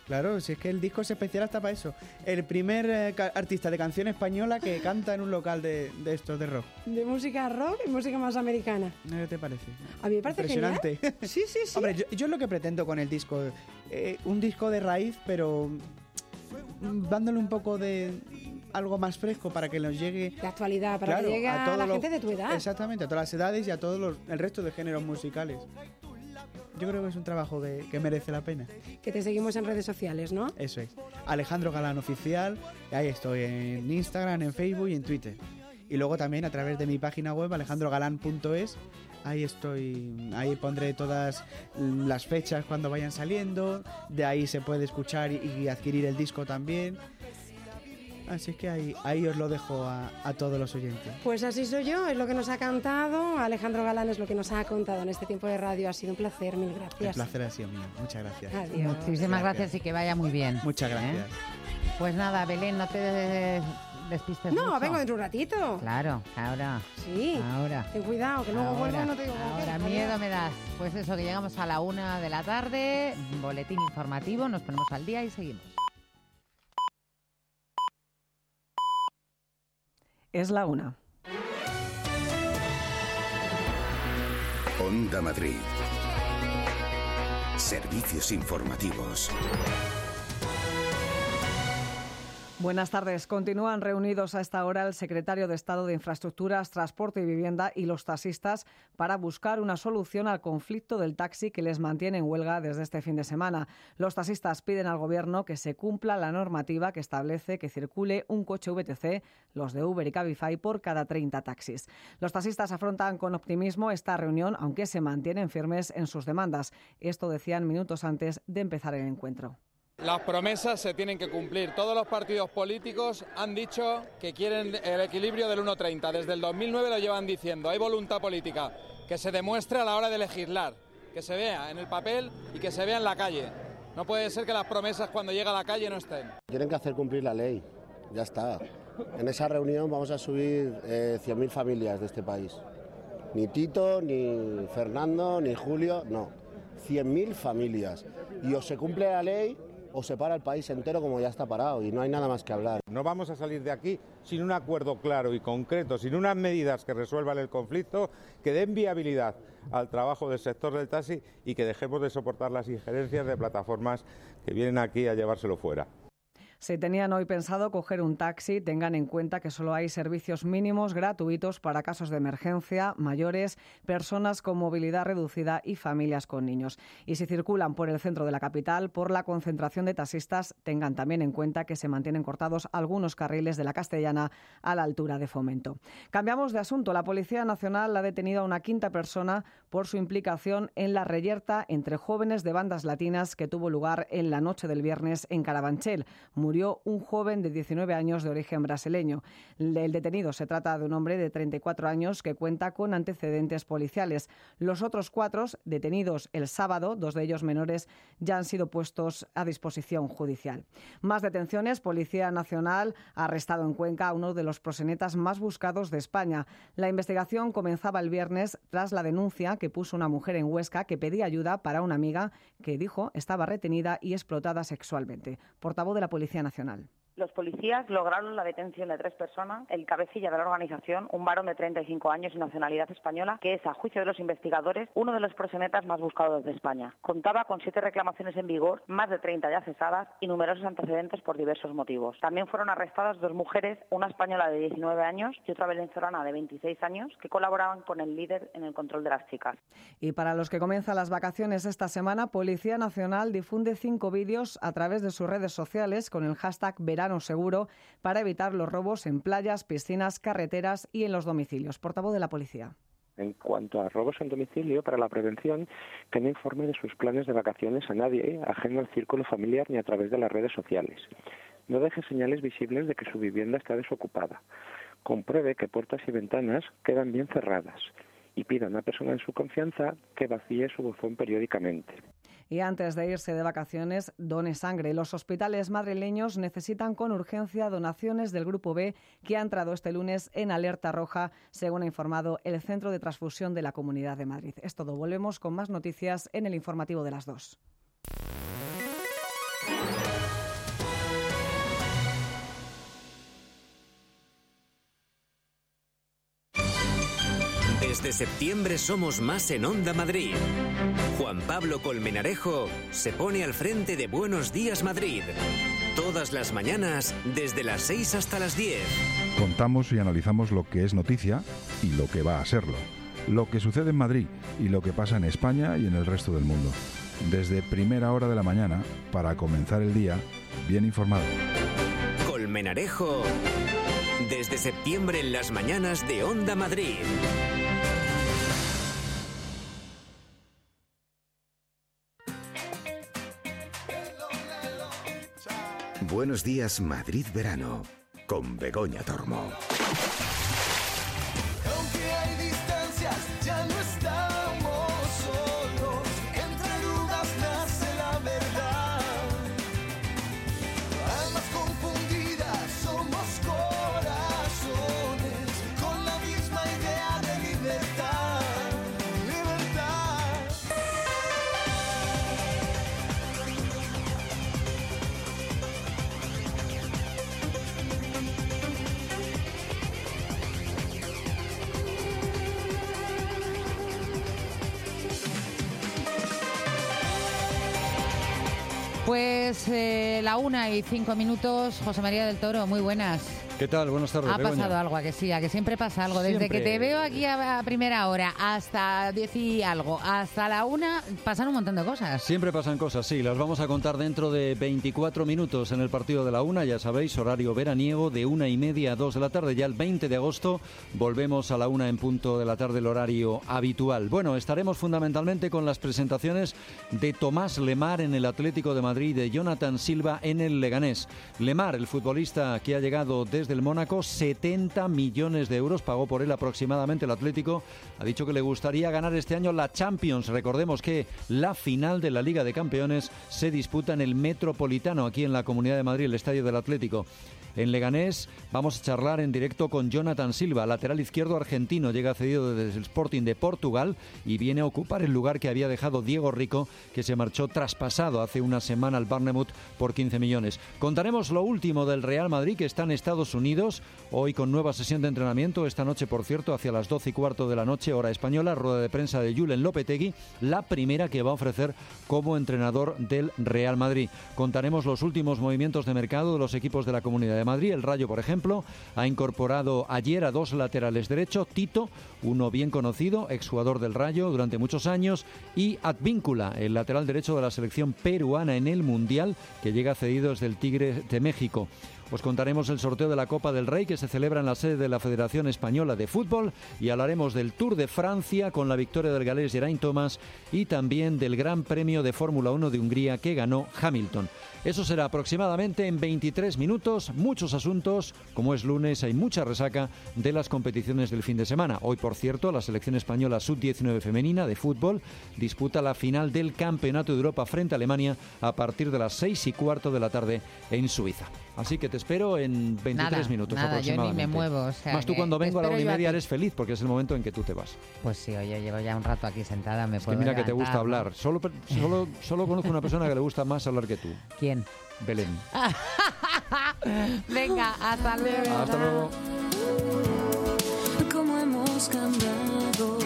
Claro, si es que el disco es especial hasta para eso. El primer eh, ca- artista de canción española que canta en un local de, de estos de rock. De música rock y música más americana. ¿Qué te parece? A mí me parece Impresionante. genial. Sí, sí, sí. Hombre, yo, yo es lo que pretendo con el disco. Eh, un disco de raíz, pero mm, dándole un poco de algo más fresco para que nos llegue... De actualidad, para Claro, que llegue a, todos la los- gente de tu edad. Exactamente, a todas las edades y a todos los, el resto de géneros musicales. Yo creo que es un trabajo que, que merece la pena. Que te seguimos en redes sociales, ¿no? Eso es. Alejandro Galán Oficial, y ahí estoy en Instagram, en Facebook y en Twitter. Y luego también a través de mi página web, alejandro galán punto es, ahí estoy, ahí pondré todas las fechas cuando vayan saliendo, de ahí se puede escuchar y, y adquirir el disco también. Así que ahí, ahí os lo dejo a, a todos los oyentes. Pues así soy yo, es lo que nos ha cantado. Alejandro Galán es lo que nos ha contado en este tiempo de radio. Ha sido un placer, mil gracias. El placer ha sido mío. Muchas gracias. Adiós. Muchísimas gracias y que vaya muy bien. Muchas gracias. ¿Eh? Pues nada, Belén, no te des- despistes No, mucho. vengo dentro de un ratito. Claro, ahora. Sí. Ahora. Ten cuidado, que luego Ahora, vuelvo y no te digo ahora miedo me das. Pues eso, que llegamos a la una de la tarde, boletín informativo, nos ponemos al día y seguimos. Es la una. Onda Madrid. Servicios informativos. Buenas tardes. Continúan reunidos a esta hora el secretario de Estado de Infraestructuras, Transporte y Vivienda y los taxistas para buscar una solución al conflicto del taxi que les mantiene en huelga desde este fin de semana. Los taxistas piden al Gobierno que se cumpla la normativa que establece que circule un coche V T C, los de Uber y Cabify, por cada treinta taxis. Los taxistas afrontan con optimismo esta reunión, aunque se mantienen firmes en sus demandas. Esto decían minutos antes de empezar el encuentro. Las promesas se tienen que cumplir. Todos los partidos políticos han dicho que quieren el equilibrio del uno treinta. Desde el dos mil nueve lo llevan diciendo. Hay voluntad política que se demuestre a la hora de legislar, que se vea en el papel y que se vea en la calle. No puede ser que las promesas cuando llega a la calle no estén. Tienen que hacer cumplir la ley. Ya está. En esa reunión vamos a subir eh, cien mil familias de este país. Ni Tito, ni Fernando, ni Julio, no. cien mil familias. Y o se cumple la ley o se para el país entero como ya está parado y no hay nada más que hablar. No vamos a salir de aquí sin un acuerdo claro y concreto, sin unas medidas que resuelvan el conflicto, que den viabilidad al trabajo del sector del taxi y que dejemos de soportar las injerencias de plataformas que vienen aquí a llevárselo fuera. Si tenían hoy pensado coger un taxi, tengan en cuenta que solo hay servicios mínimos gratuitos para casos de emergencia, mayores, personas con movilidad reducida y familias con niños. Y si circulan por el centro de la capital, por la concentración de taxistas, tengan también en cuenta que se mantienen cortados algunos carriles de la Castellana a la altura de Fomento. Cambiamos de asunto. La Policía Nacional ha detenido a una quinta persona por su implicación en la reyerta entre jóvenes de bandas latinas que tuvo lugar en la noche del viernes en Carabanchel. Murió un joven de diecinueve años de origen brasileño. El detenido se trata de un hombre de treinta y cuatro años que cuenta con antecedentes policiales. Los otros cuatro, detenidos el sábado, dos de ellos menores, ya han sido puestos a disposición judicial. Más detenciones. Policía Nacional ha arrestado en Cuenca a uno de los proxenetas más buscados de España. La investigación comenzaba el viernes tras la denuncia que puso una mujer en Huesca que pedía ayuda para una amiga que dijo estaba retenida y explotada sexualmente. Portavoz de la Policía Nacional. Los policías lograron la detención de tres personas, el cabecilla de la organización, un varón de treinta y cinco años y nacionalidad española, que es, a juicio de los investigadores, uno de los proxenetas más buscados de España. Contaba con siete reclamaciones en vigor, más de treinta ya cesadas y numerosos antecedentes por diversos motivos. También fueron arrestadas dos mujeres, una española de diecinueve años y otra venezolana de veintiséis años, que colaboraban con el líder en el control de las chicas. Y para los que comienzan las vacaciones esta semana, Policía Nacional difunde cinco vídeos a través de sus redes sociales con el hashtag Verano Seguro para evitar los robos en playas, piscinas, carreteras y en los domicilios. Portavoz de la Policía. En cuanto a robos en domicilio, para la prevención, que no informe de sus planes de vacaciones a nadie, ajeno al círculo familiar ni a través de las redes sociales. No deje señales visibles de que su vivienda está desocupada. Compruebe que puertas y ventanas quedan bien cerradas. Y pida a una persona en su confianza que vacíe su buzón periódicamente. Y antes de irse de vacaciones, done sangre. Los hospitales madrileños necesitan con urgencia donaciones del Grupo B, que ha entrado este lunes en alerta roja, según ha informado el Centro de Transfusión de la Comunidad de Madrid. Es todo. Volvemos con más noticias en el informativo de las dos. Desde septiembre somos más en Onda Madrid. Juan Pablo Colmenarejo se pone al frente de Buenos Días Madrid. Todas las mañanas, desde las seis hasta las diez. Contamos y analizamos lo que es noticia y lo que va a serlo. Lo que sucede en Madrid y lo que pasa en España y en el resto del mundo. Desde primera hora de la mañana, para comenzar el día bien informado. Colmenarejo, desde septiembre en las mañanas de Onda Madrid. Buenos días, Madrid Verano, con Begoña Tormo. Aunque hay distancias, ya no estamos solos. Entre dudas nace la verdad. Almas confundidas, somos corazones con la misma idea de libertad. Libertad. Pues eh, la una y cinco minutos, José María del Toro, muy buenas. ¿Qué tal? Buenas tardes, Ha Begoña. pasado algo, a que sí, a que siempre pasa algo. Desde Siempre. que te veo aquí a, a primera hora hasta diez y algo, hasta la una, pasan un montón de cosas. Siempre pasan cosas, sí. Las vamos a contar dentro de veinticuatro minutos en el partido de la una. Ya sabéis, horario veraniego de una y media a dos de la tarde. Ya el veinte de agosto volvemos a la una en punto de la tarde, el horario habitual. Bueno, estaremos fundamentalmente con las presentaciones de Tomás Lemar en el Atlético de Madrid y de Jonathan Silva en el Leganés. Lemar, el futbolista que ha llegado desde el Mónaco, setenta millones de euros pagó por él aproximadamente el Atlético. Ha dicho que le gustaría ganar este año la Champions. Recordemos que la final de la Liga de Campeones se disputa en el Metropolitano, aquí en la Comunidad de Madrid, el estadio del Atlético. En Leganés vamos a charlar en directo con Jonathan Silva, lateral izquierdo argentino, llega cedido desde el Sporting de Portugal y viene a ocupar el lugar que había dejado Diego Rico, que se marchó traspasado hace una semana al Bournemouth por quince millones. Contaremos lo último del Real Madrid, que está en Estados Unidos, hoy con nueva sesión de entrenamiento, esta noche, por cierto, hacia las doce y cuarto de la noche, hora española, rueda de prensa de Julen Lopetegui, la primera que va a ofrecer como entrenador del Real Madrid. Contaremos los últimos movimientos de mercado de los equipos de la Comunidad de Madrid. El Rayo, por ejemplo, ha incorporado ayer a dos laterales derechos, Tito, uno bien conocido, exjugador del Rayo durante muchos años, y Advíncula, el lateral derecho de la selección peruana en el Mundial, que llega cedido desde el Tigre de México. Os contaremos el sorteo de la Copa del Rey, que se celebra en la sede de la Federación Española de Fútbol, y hablaremos del Tour de Francia con la victoria del galés Geraint Thomas y también del Gran Premio de Fórmula uno de Hungría que ganó Hamilton. Eso será aproximadamente en veintitrés minutos. Muchos asuntos, como es lunes, hay mucha resaca de las competiciones del fin de semana. Hoy, por cierto, la selección española sub diecinueve femenina de fútbol disputa la final del Campeonato de Europa frente a Alemania a partir de las seis y cuarto de la tarde en Suiza. Así que te espero en veintitrés Nada, minutos nada, aproximadamente. yo ni me muevo. O sea, Más tú que cuando te vengo a la espero una y yo a media ti. eres feliz porque es el momento en que tú te vas. Pues sí, oye, llevo ya un rato aquí sentada, me Es que puedo mira que te gusta levantar, ¿no? hablar. Solo, solo, solo conozco una persona que le gusta más hablar que tú. ¿Quién? Belén. Venga, hasta luego. Hasta luego. Cómo hemos cambiado,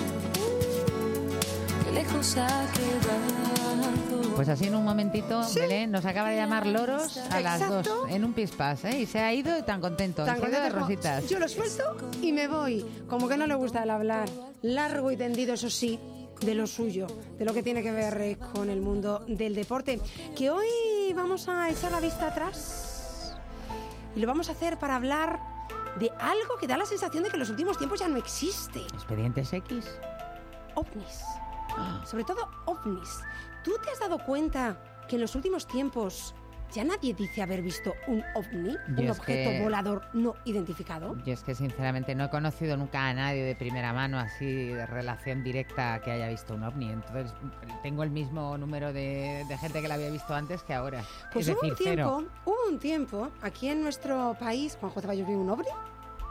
qué lejos ha quedado. Pues así en un momentito, Sí. Belén nos acaba de llamar Loros a las Exacto. dos, en un pispás, ¿eh? Y se ha ido tan contento, Tan se ha ido de contento como, rositas. yo lo suelto y me voy. Como que no le gusta el hablar. Largo y tendido, eso sí, de lo suyo, de lo que tiene que ver eh, con el mundo del deporte. Que hoy vamos a echar la vista atrás y lo vamos a hacer para hablar de algo que da la sensación de que en los últimos tiempos ya no existe. Expedientes X. OVNIs. Sobre todo OVNIs. ¿Tú te has dado cuenta que en los últimos tiempos ya nadie dice haber visto un OVNI, Yo un es objeto que- volador no identificado? Yo es que sinceramente no he conocido nunca a nadie de primera mano así de relación directa que haya visto un ovni. Entonces tengo el mismo número de, de gente que la había visto antes que ahora. Pues es hubo decir, un tiempo, cero. hubo un tiempo aquí en nuestro país, Juanjo Ceballos, vio un ovni.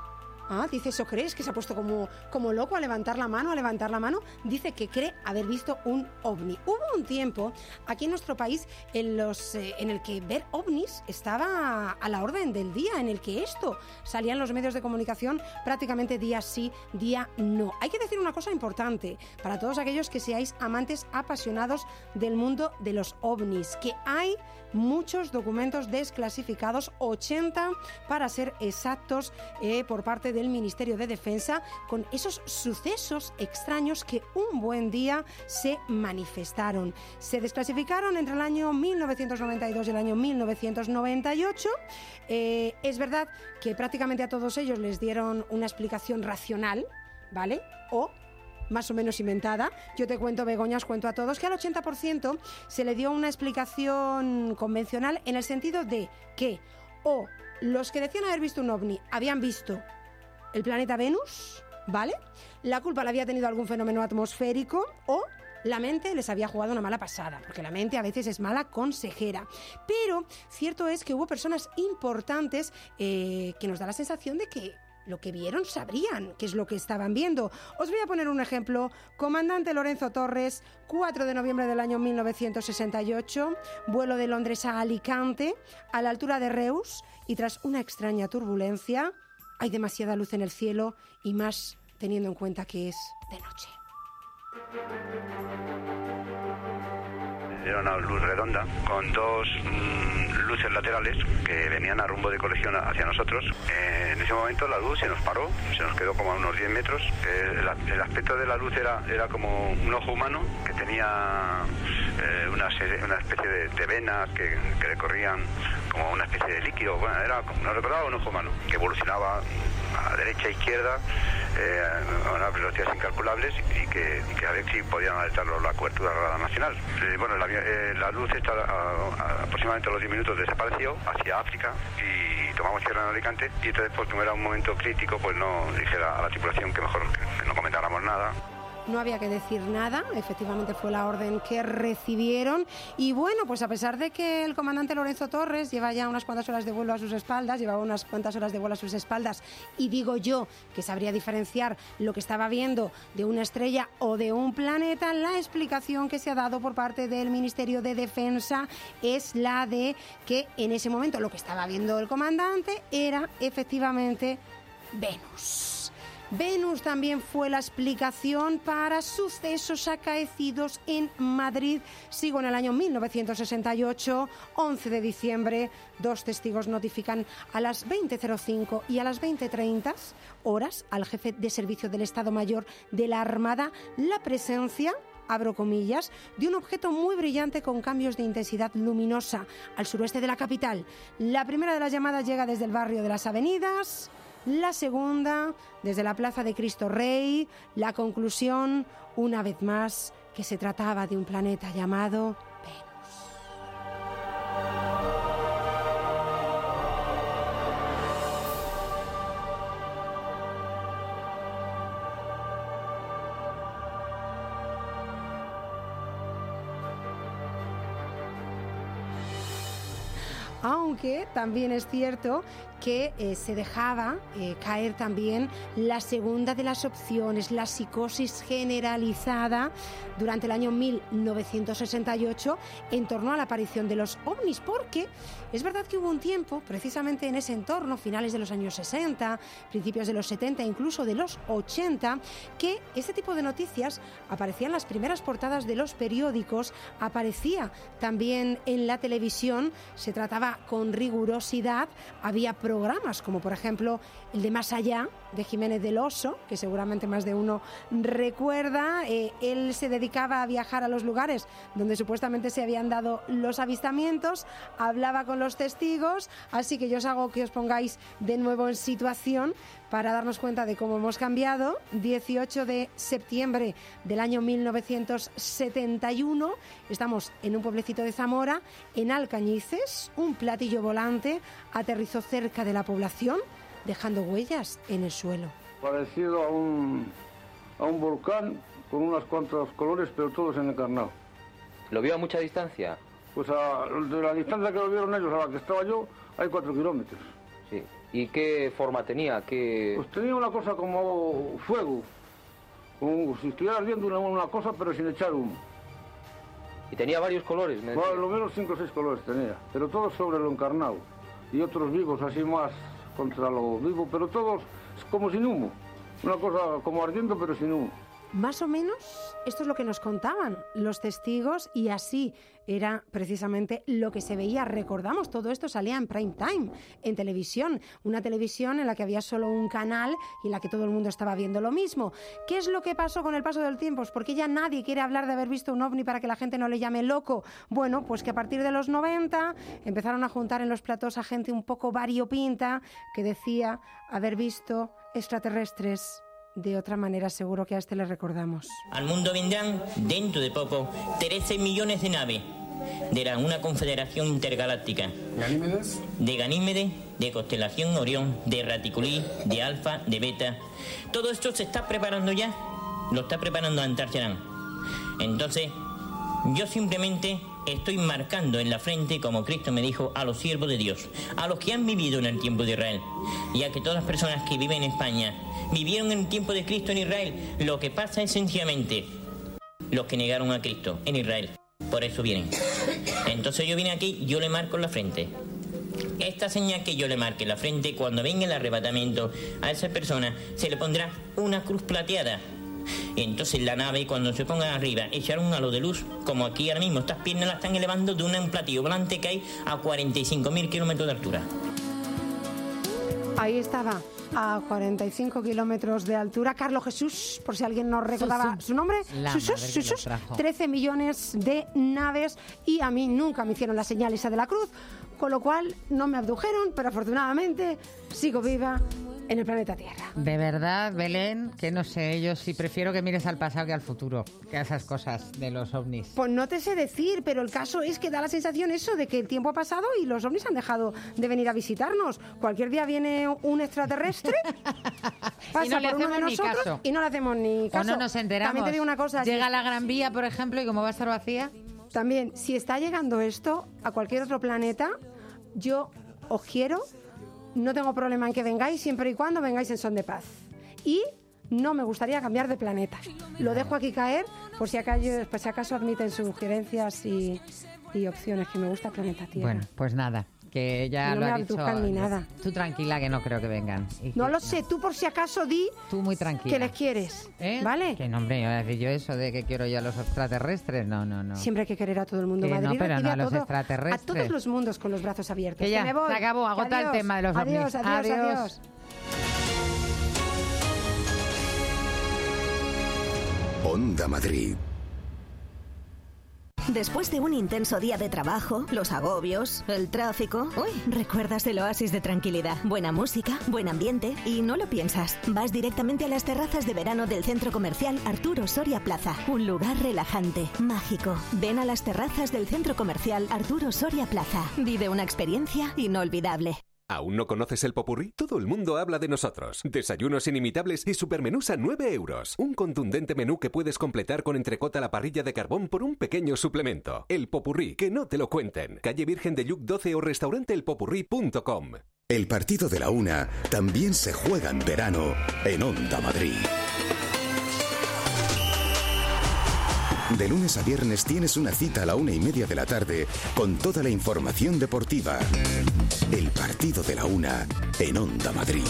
Ah, dice, ¿eso crees? Que se ha puesto como, como loco a levantar la mano, a levantar la mano. Dice que cree haber visto un ovni. Hubo un tiempo aquí en nuestro país en, los, eh, en el que ver ovnis estaba a la orden del día, en el que esto salía en los medios de comunicación prácticamente día sí, día no. Hay que decir una cosa importante para todos aquellos que seáis amantes apasionados del mundo de los ovnis, que hay muchos documentos desclasificados, ochenta para ser exactos, eh, por parte del Ministerio de Defensa, con esos sucesos extraños que un buen día se manifestaron. Se desclasificaron entre el año mil novecientos noventa y dos y el año mil novecientos noventa y ocho. Eh, es verdad que prácticamente a todos ellos les dieron una explicación racional, ¿vale? O más o menos inventada. Yo te cuento, Begoña, os cuento a todos que al ochenta por ciento se le dio una explicación convencional en el sentido de que o los que decían haber visto un ovni habían visto el planeta Venus, ¿vale? La culpa la había tenido algún fenómeno atmosférico o la mente les había jugado una mala pasada, porque la mente a veces es mala consejera. Pero cierto es que hubo personas importantes eh, que nos da la sensación de que lo que vieron sabrían qué es lo que estaban viendo. Os voy a poner un ejemplo. Comandante Lorenzo Torres, cuatro de noviembre del año mil novecientos sesenta y ocho, vuelo de Londres a Alicante, a la altura de Reus, y tras una extraña turbulencia, hay demasiada luz en el cielo, y más teniendo en cuenta que es de noche. Era una luz redonda con dos mmm, luces laterales que venían a rumbo de colisión hacia nosotros. Eh, en ese momento la luz se nos paró, se nos quedó como a unos diez metros. Eh, el, el aspecto de la luz era, era como un ojo humano que tenía eh, una, serie, una especie de, de venas que, que recorrían como una especie de líquido. Bueno, era, nos recordaba un ojo humano que evolucionaba a derecha e izquierda eh, a unas velocidades incalculables y que, y que a ver si podían alertarlo la cobertura radar nacional. Eh, bueno, la, eh, la luz esta a, a, aproximadamente a los diez minutos desapareció hacia África y tomamos tierra en Alicante, y entonces pues como era un momento crítico, pues no dije a, a la tripulación que mejor que no comentáramos nada. No había que decir nada, efectivamente fue la orden que recibieron. Y bueno, pues a pesar de que el comandante Lorenzo Torres lleva ya unas cuantas horas de vuelo a sus espaldas, llevaba unas cuantas horas de vuelo a sus espaldas, y digo yo que sabría diferenciar lo que estaba viendo de una estrella o de un planeta, la explicación que se ha dado por parte del Ministerio de Defensa es la de que en ese momento lo que estaba viendo el comandante era efectivamente Venus. Venus también fue la explicación para sucesos acaecidos en Madrid. Sigo en el año mil novecientos sesenta y ocho, once de diciembre, dos testigos notifican a las veinte cero cinco y a las veinte treinta horas al jefe de servicio del Estado Mayor de la Armada la presencia, abro comillas, de un objeto muy brillante con cambios de intensidad luminosa al suroeste de la capital. La primera de las llamadas llega desde el barrio de las Avenidas, la segunda desde la Plaza de Cristo Rey. La conclusión, una vez más, que se trataba de un planeta llamado aunque también es cierto que eh, se dejaba eh, caer también la segunda de las opciones, la psicosis generalizada durante el año mil novecientos sesenta y ocho en torno a la aparición de los ovnis, porque es verdad que hubo un tiempo, precisamente en ese entorno, finales de los años sesenta, principios de los setenta, incluso de los ochenta, que este tipo de noticias aparecían en las primeras portadas de los periódicos, aparecía también en la televisión, se trataba con rigurosidad, había programas como por ejemplo el de Más Allá, de Jiménez del Oso, que seguramente más de uno recuerda. Eh, él se dedicaba a viajar a los lugares donde supuestamente se habían dado los avistamientos, hablaba con los testigos, así que yo os hago que os pongáis de nuevo en situación para darnos cuenta de cómo hemos cambiado. dieciocho de septiembre del año mil novecientos setenta y uno, estamos en un pueblecito de Zamora, en Alcañices, un platillo volante aterrizó cerca de la población, dejando huellas en el suelo. Parecido a un, a un volcán con unos cuantos colores, pero todos encarnados. ¿Lo vio a mucha distancia? Pues a, de la distancia que lo vieron ellos a la que estaba yo, hay cuatro kilómetros. Sí. ¿Y qué forma tenía? ¿Qué... Pues tenía una cosa como fuego, como si estuviera ardiendo una, una cosa pero sin echar humo. Y tenía varios colores, me decía. Bueno, lo menos cinco o seis colores tenía, pero todos sobre lo encarnado. Y otros vivos, así más contra lo vivo, pero todos como sin humo. Una cosa como ardiendo pero sin humo. Más o menos esto es lo que nos contaban los testigos y así era precisamente lo que se veía. Recordamos, todo esto salía en prime time, en televisión, una televisión en la que había solo un canal y en la que todo el mundo estaba viendo lo mismo. ¿Qué es lo que pasó con el paso del tiempo? ¿Por qué ya nadie quiere hablar de haber visto un ovni para que la gente no le llame loco? Bueno, pues que a partir de los noventa empezaron a juntar en los platós a gente un poco variopinta que decía haber visto extraterrestres. De otra manera, seguro que a este le recordamos. Al mundo vendrán, dentro de poco, trece millones de naves de la, una confederación intergaláctica. ¿Ganímedes? De Ganímedes, de constelación Orión, de Raticulí, de Alfa, de Beta. Todo esto se está preparando ya, lo está preparando Antarcharán. Entonces, yo simplemente estoy marcando en la frente, como Cristo me dijo, a los siervos de Dios, a los que han vivido en el tiempo de Israel, ya que todas las personas que viven en España vivieron en el tiempo de Cristo en Israel. Lo que pasa es sencillamente los que negaron a Cristo en Israel, por eso vienen. Entonces yo vine aquí, yo le marco en la frente. Esta señal que yo le marque en la frente, cuando venga el arrebatamiento, a esa persona se le pondrá una cruz plateada. Y entonces la nave, cuando se ponga arriba, echará un halo de luz, como aquí ahora mismo. Estas piernas las están elevando de un platillo volante que hay a cuarenta y cinco mil kilómetros de altura. Ahí estaba, a cuarenta y cinco kilómetros de altura, Carlos Jesús, por si alguien no recordaba su nombre. Jesús, Jesús, trece millones de naves y a mí nunca me hicieron la señal esa de la cruz, con lo cual no me abdujeron, pero afortunadamente sigo viva en el planeta Tierra. De verdad, Belén, que no sé, yo sí prefiero que mires al pasado que al futuro, que a esas cosas de los ovnis. Pues no te sé decir, pero el caso es que da la sensación eso de que el tiempo ha pasado y los ovnis han dejado de venir a visitarnos. Cualquier día viene un extraterrestre, pasa y no le por uno de hacemos ni nosotros caso. y no le hacemos ni caso. O no nos enteramos. También te digo una cosa. Llega si la Gran Vía, por ejemplo, y como va a estar vacía. También, si está llegando esto a cualquier otro planeta, yo os quiero. No tengo problema en que vengáis siempre y cuando vengáis en son de paz. Y no me gustaría cambiar de planeta. Lo dejo aquí caer por si acaso, por si acaso admiten sugerencias y, y opciones, que me gusta el planeta Tierra. Bueno, pues nada, que ya no lo me ha dicho. Ni nada. Tú tranquila, que no creo que vengan. Y no que, lo sé, tú por si acaso di tú muy tranquila. que les quieres, ¿Eh? ¿vale? Que no, hombre, iba a decir yo eso de que quiero ya a los extraterrestres. No, no, no. Siempre hay que querer a todo el mundo. Que Madrid no, pero no a a, los todo, extraterrestres. a todos los mundos con los brazos abiertos. Que ya, que me voy. se acabó, agota adiós, el tema de los adiós, ovnis. Adiós, adiós, Adiós. adiós. Onda Madrid. Después de un intenso día de trabajo, los agobios, el tráfico... Uy, recuerdas el oasis de tranquilidad, buena música, buen ambiente y no lo piensas. Vas directamente a las terrazas de verano del centro comercial Arturo Soria Plaza. Un lugar relajante, mágico. Ven a las terrazas del centro comercial Arturo Soria Plaza. Vive una experiencia inolvidable. ¿Aún no conoces el Popurrí? Todo el mundo habla de nosotros. Desayunos inimitables y supermenús a nueve euros. Un contundente menú que puedes completar con entrecot a la parrilla de carbón por un pequeño suplemento. El Popurrí, que no te lo cuenten. Calle Virgen de Lluc doce o restaurante el popurrí punto com. El partido de la una también se juega en verano en Onda Madrid. De lunes a viernes tienes una cita a la una y media de la tarde con toda la información deportiva. El partido de la una en Onda Madrid.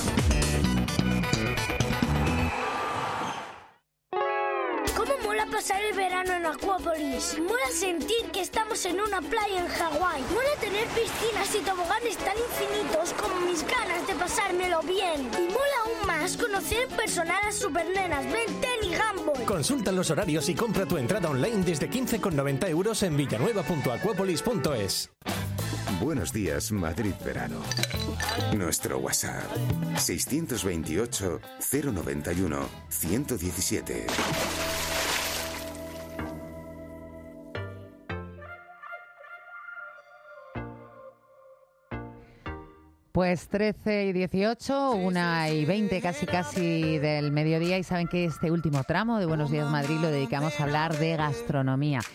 ¿Cómo mola pasar el verano en Acuópolis? Mola sentir que estamos en una playa en Hawái. Mola tener piscinas y toboganes tan infinitos como mis ganas de pasármelo bien. Y mola aún más conocer en personal a supernenas Ben ten y Gumball. Consulta los horarios y compra tu entrada online desde quince con noventa euros en villanueva punto acuópolis punto es. Buenos días, Madrid Verano. Nuestro WhatsApp seiscientos veintiocho, cero noventa y uno, ciento diecisiete. Pues trece y dieciocho, una y veinte casi casi del mediodía, y saben que este último tramo de Buenos Días Madrid lo dedicamos a hablar de gastronomía.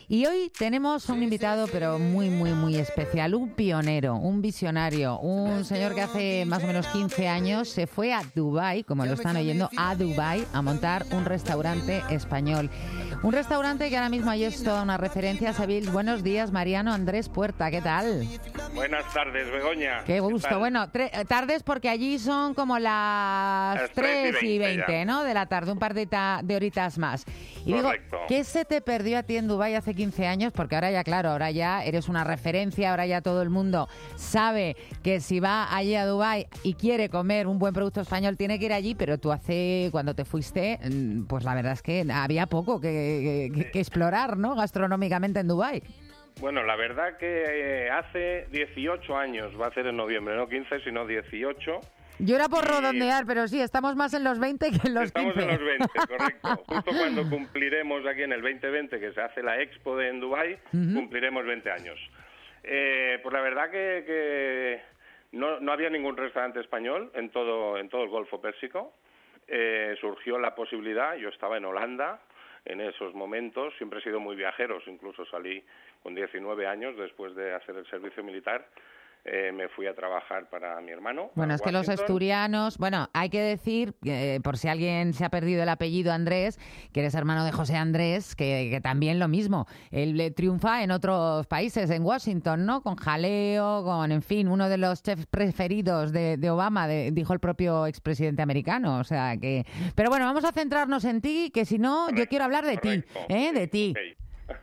Y hoy tenemos un invitado, pero muy, muy, muy especial, un pionero, un visionario, un señor que hace más o menos quince años se fue a Dubái, como lo están oyendo, a Dubái, a montar un restaurante español. Un restaurante que ahora mismo hay es toda una referencia. Seville, buenos días, Mariano Andrés Puerta, ¿qué tal? Buenas tardes, Begoña. Qué gusto. ¿Qué bueno, tardes porque allí son como las, las tres y veinte, ¿no? De la tarde, un par de, ta de horitas más. Y Correcto. Digo, ¿qué se te perdió a ti en Dubái hace quince años? Porque ahora ya, claro, ahora ya eres una referencia, ahora ya todo el mundo sabe que si va allí a Dubái y quiere comer un buen producto español tiene que ir allí, pero tú hace, cuando te fuiste, pues la verdad es que había poco que, que, que explorar, ¿no? Gastronómicamente en Dubái. Bueno, la verdad que hace dieciocho años, va a ser en noviembre, no quince, sino dieciocho. Yo era por redondear, pero sí, estamos más en los veinte que en los estamos quince. Estamos en los veinte, correcto. Justo cuando cumpliremos aquí en el veinte veinte, que se hace la Expo de en Dubái, uh-huh. cumpliremos veinte años. Eh, pues la verdad que, que no, no había ningún restaurante español en todo, en todo el Golfo Pérsico. Eh, surgió la posibilidad, yo estaba en Holanda en esos momentos, siempre he sido muy viajero, incluso salí con diecinueve años después de hacer el servicio militar. Eh, me fui a trabajar para mi hermano. Bueno, es que los asturianos, bueno, hay que decir, eh, por si alguien se ha perdido el apellido Andrés, que eres hermano de José Andrés, que, que también lo mismo. Él eh, triunfa en otros países, en Washington, ¿no? Con jaleo, con, en fin, uno de los chefs preferidos de, de Obama, de, dijo el propio expresidente americano. O sea que... Pero bueno, vamos a centrarnos en ti, que si no, correcto, yo quiero hablar de correcto. ti, ¿eh? De ti. Okay.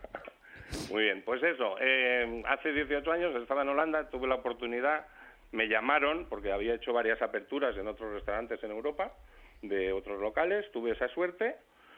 Muy bien, pues eso, eh, hace dieciocho años estaba en Holanda, tuve la oportunidad, me llamaron, porque había hecho varias aperturas en otros restaurantes en Europa, de otros locales, tuve esa suerte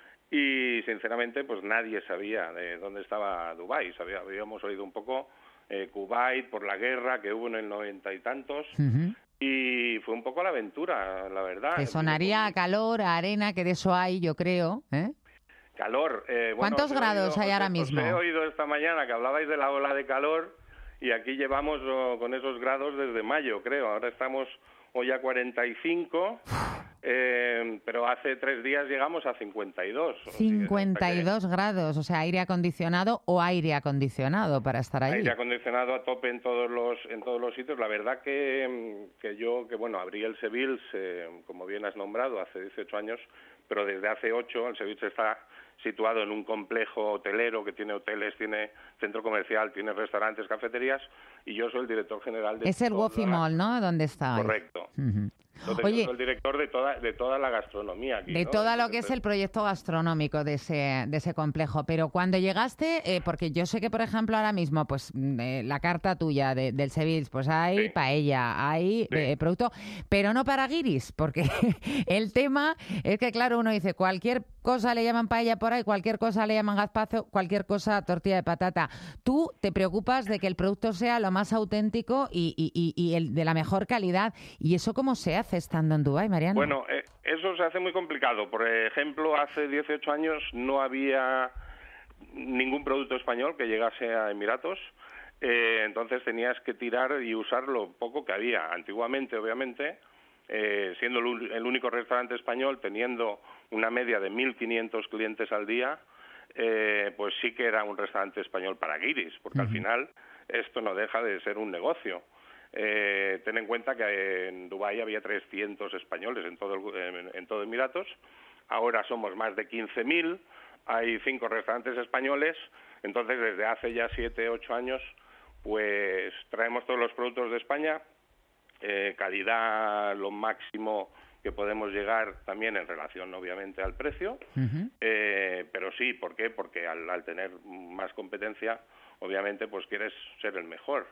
y sinceramente pues nadie sabía de dónde estaba Dubái, sabía, habíamos oído un poco eh, Kuwait por la guerra que hubo en el noventa y tantos. Uh-huh. Y fue un poco la aventura, la verdad. Te sonaría a calor, a arena, que de eso hay, yo creo, ¿eh? Calor. Eh, bueno, ¿Cuántos grados oído, hay ahora os, mismo? Os he oído esta mañana que hablabais de la ola de calor y aquí llevamos oh, con esos grados desde mayo, creo. Ahora estamos hoy a cuarenta y cinco, eh, pero hace tres días llegamos a cincuenta y dos. cincuenta y dos grados, o sea, aire acondicionado o aire acondicionado para estar ahí. Aire acondicionado a tope en todos los en todos los sitios. La verdad que, que yo, que bueno, abrí el Seville, eh, como bien has nombrado, hace dieciocho años, pero desde hace ocho el Seville está situado en un complejo hotelero que tiene hoteles, tiene centro comercial, tiene restaurantes, cafeterías, y yo soy el director general de... Es el Wofi Mall, ¿no? ¿Dónde está? Correcto. Uh-huh. Entonces, Oye, yo soy el director de toda, de toda la gastronomía aquí, de ¿no? todo lo que es el proyecto gastronómico de ese, de ese complejo. Pero cuando llegaste, eh, porque yo sé que, por ejemplo, ahora mismo, pues eh, la carta tuya de, del Seville, pues hay sí. paella, hay sí. eh, producto, pero no para guiris, porque el tema es que, claro, uno dice, cualquier cosa le llaman paella por ahí, cualquier cosa le llaman gazpazo, cualquier cosa tortilla de patata. Tú te preocupas de que el producto sea lo más auténtico y, y, y, y el de la mejor calidad. ¿Y eso cómo se hace estando en Dubái, Mariano? Bueno, eh, eso se hace muy complicado. Por ejemplo, hace dieciocho años no había ningún producto español que llegase a Emiratos. Eh, entonces tenías que tirar y usar lo poco que había. Antiguamente, obviamente, eh, siendo el único restaurante español, teniendo una media de mil quinientos clientes al día, eh, pues sí que era un restaurante español para guiris, porque uh-huh. al final esto no deja de ser un negocio. Eh, ten en cuenta que en Dubái había trescientos españoles en todo, el, en, en todo Emiratos, ahora somos más de quince mil, hay cinco restaurantes españoles, entonces desde hace ya siete, ocho años pues traemos todos los productos de España, eh, calidad lo máximo que podemos llegar también en relación obviamente al precio, uh-huh. eh, pero sí, ¿por qué? Porque al, al tener más competencia obviamente pues quieres ser el mejor.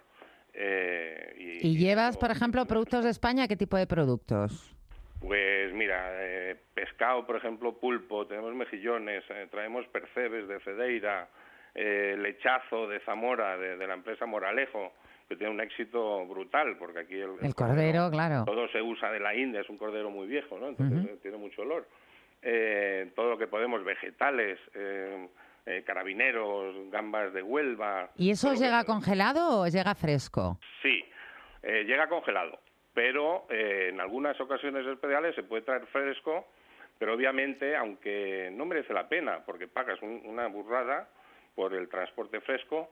Eh, y, ¿Y llevas, por ejemplo, productos de España? ¿Qué tipo de productos? Pues mira, eh, pescado, por ejemplo, pulpo, tenemos mejillones, eh, traemos percebes de Cedeira, eh, lechazo de Zamora, de, de la empresa Moralejo, que tiene un éxito brutal, porque aquí el, el, el cordero, cordero, claro. Todo se usa de la India, es un cordero muy viejo, ¿no? Entonces uh-huh. eh, tiene mucho olor. Eh, todo lo que podemos, vegetales... Eh, Eh, carabineros, gambas de Huelva... ¿Y eso os llega que... congelado o os llega fresco? Sí, eh, llega congelado, pero eh, en algunas ocasiones especiales se puede traer fresco, pero obviamente, aunque no merece la pena, porque pagas un, una burrada, por el transporte fresco,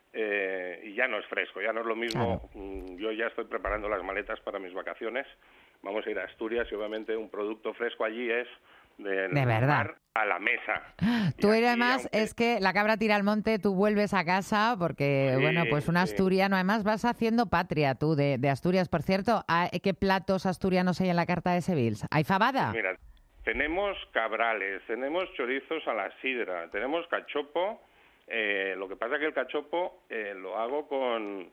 eh, y ya no es fresco, ya no es lo mismo. Claro. Yo ya estoy preparando las maletas para mis vacaciones, vamos a ir a Asturias y obviamente un producto fresco allí es del de verdad mar a la mesa. Tú y además aunque... es que la cabra tira al monte, tú vuelves a casa porque, sí, bueno, pues un asturiano, sí. Además vas haciendo patria tú de, de Asturias. Por cierto, ¿qué platos asturianos hay en la carta de Sevils? ¿Hay fabada? Pues mira, tenemos cabrales, tenemos chorizos a la sidra, tenemos cachopo. Eh, lo que pasa es que el cachopo eh, lo hago con,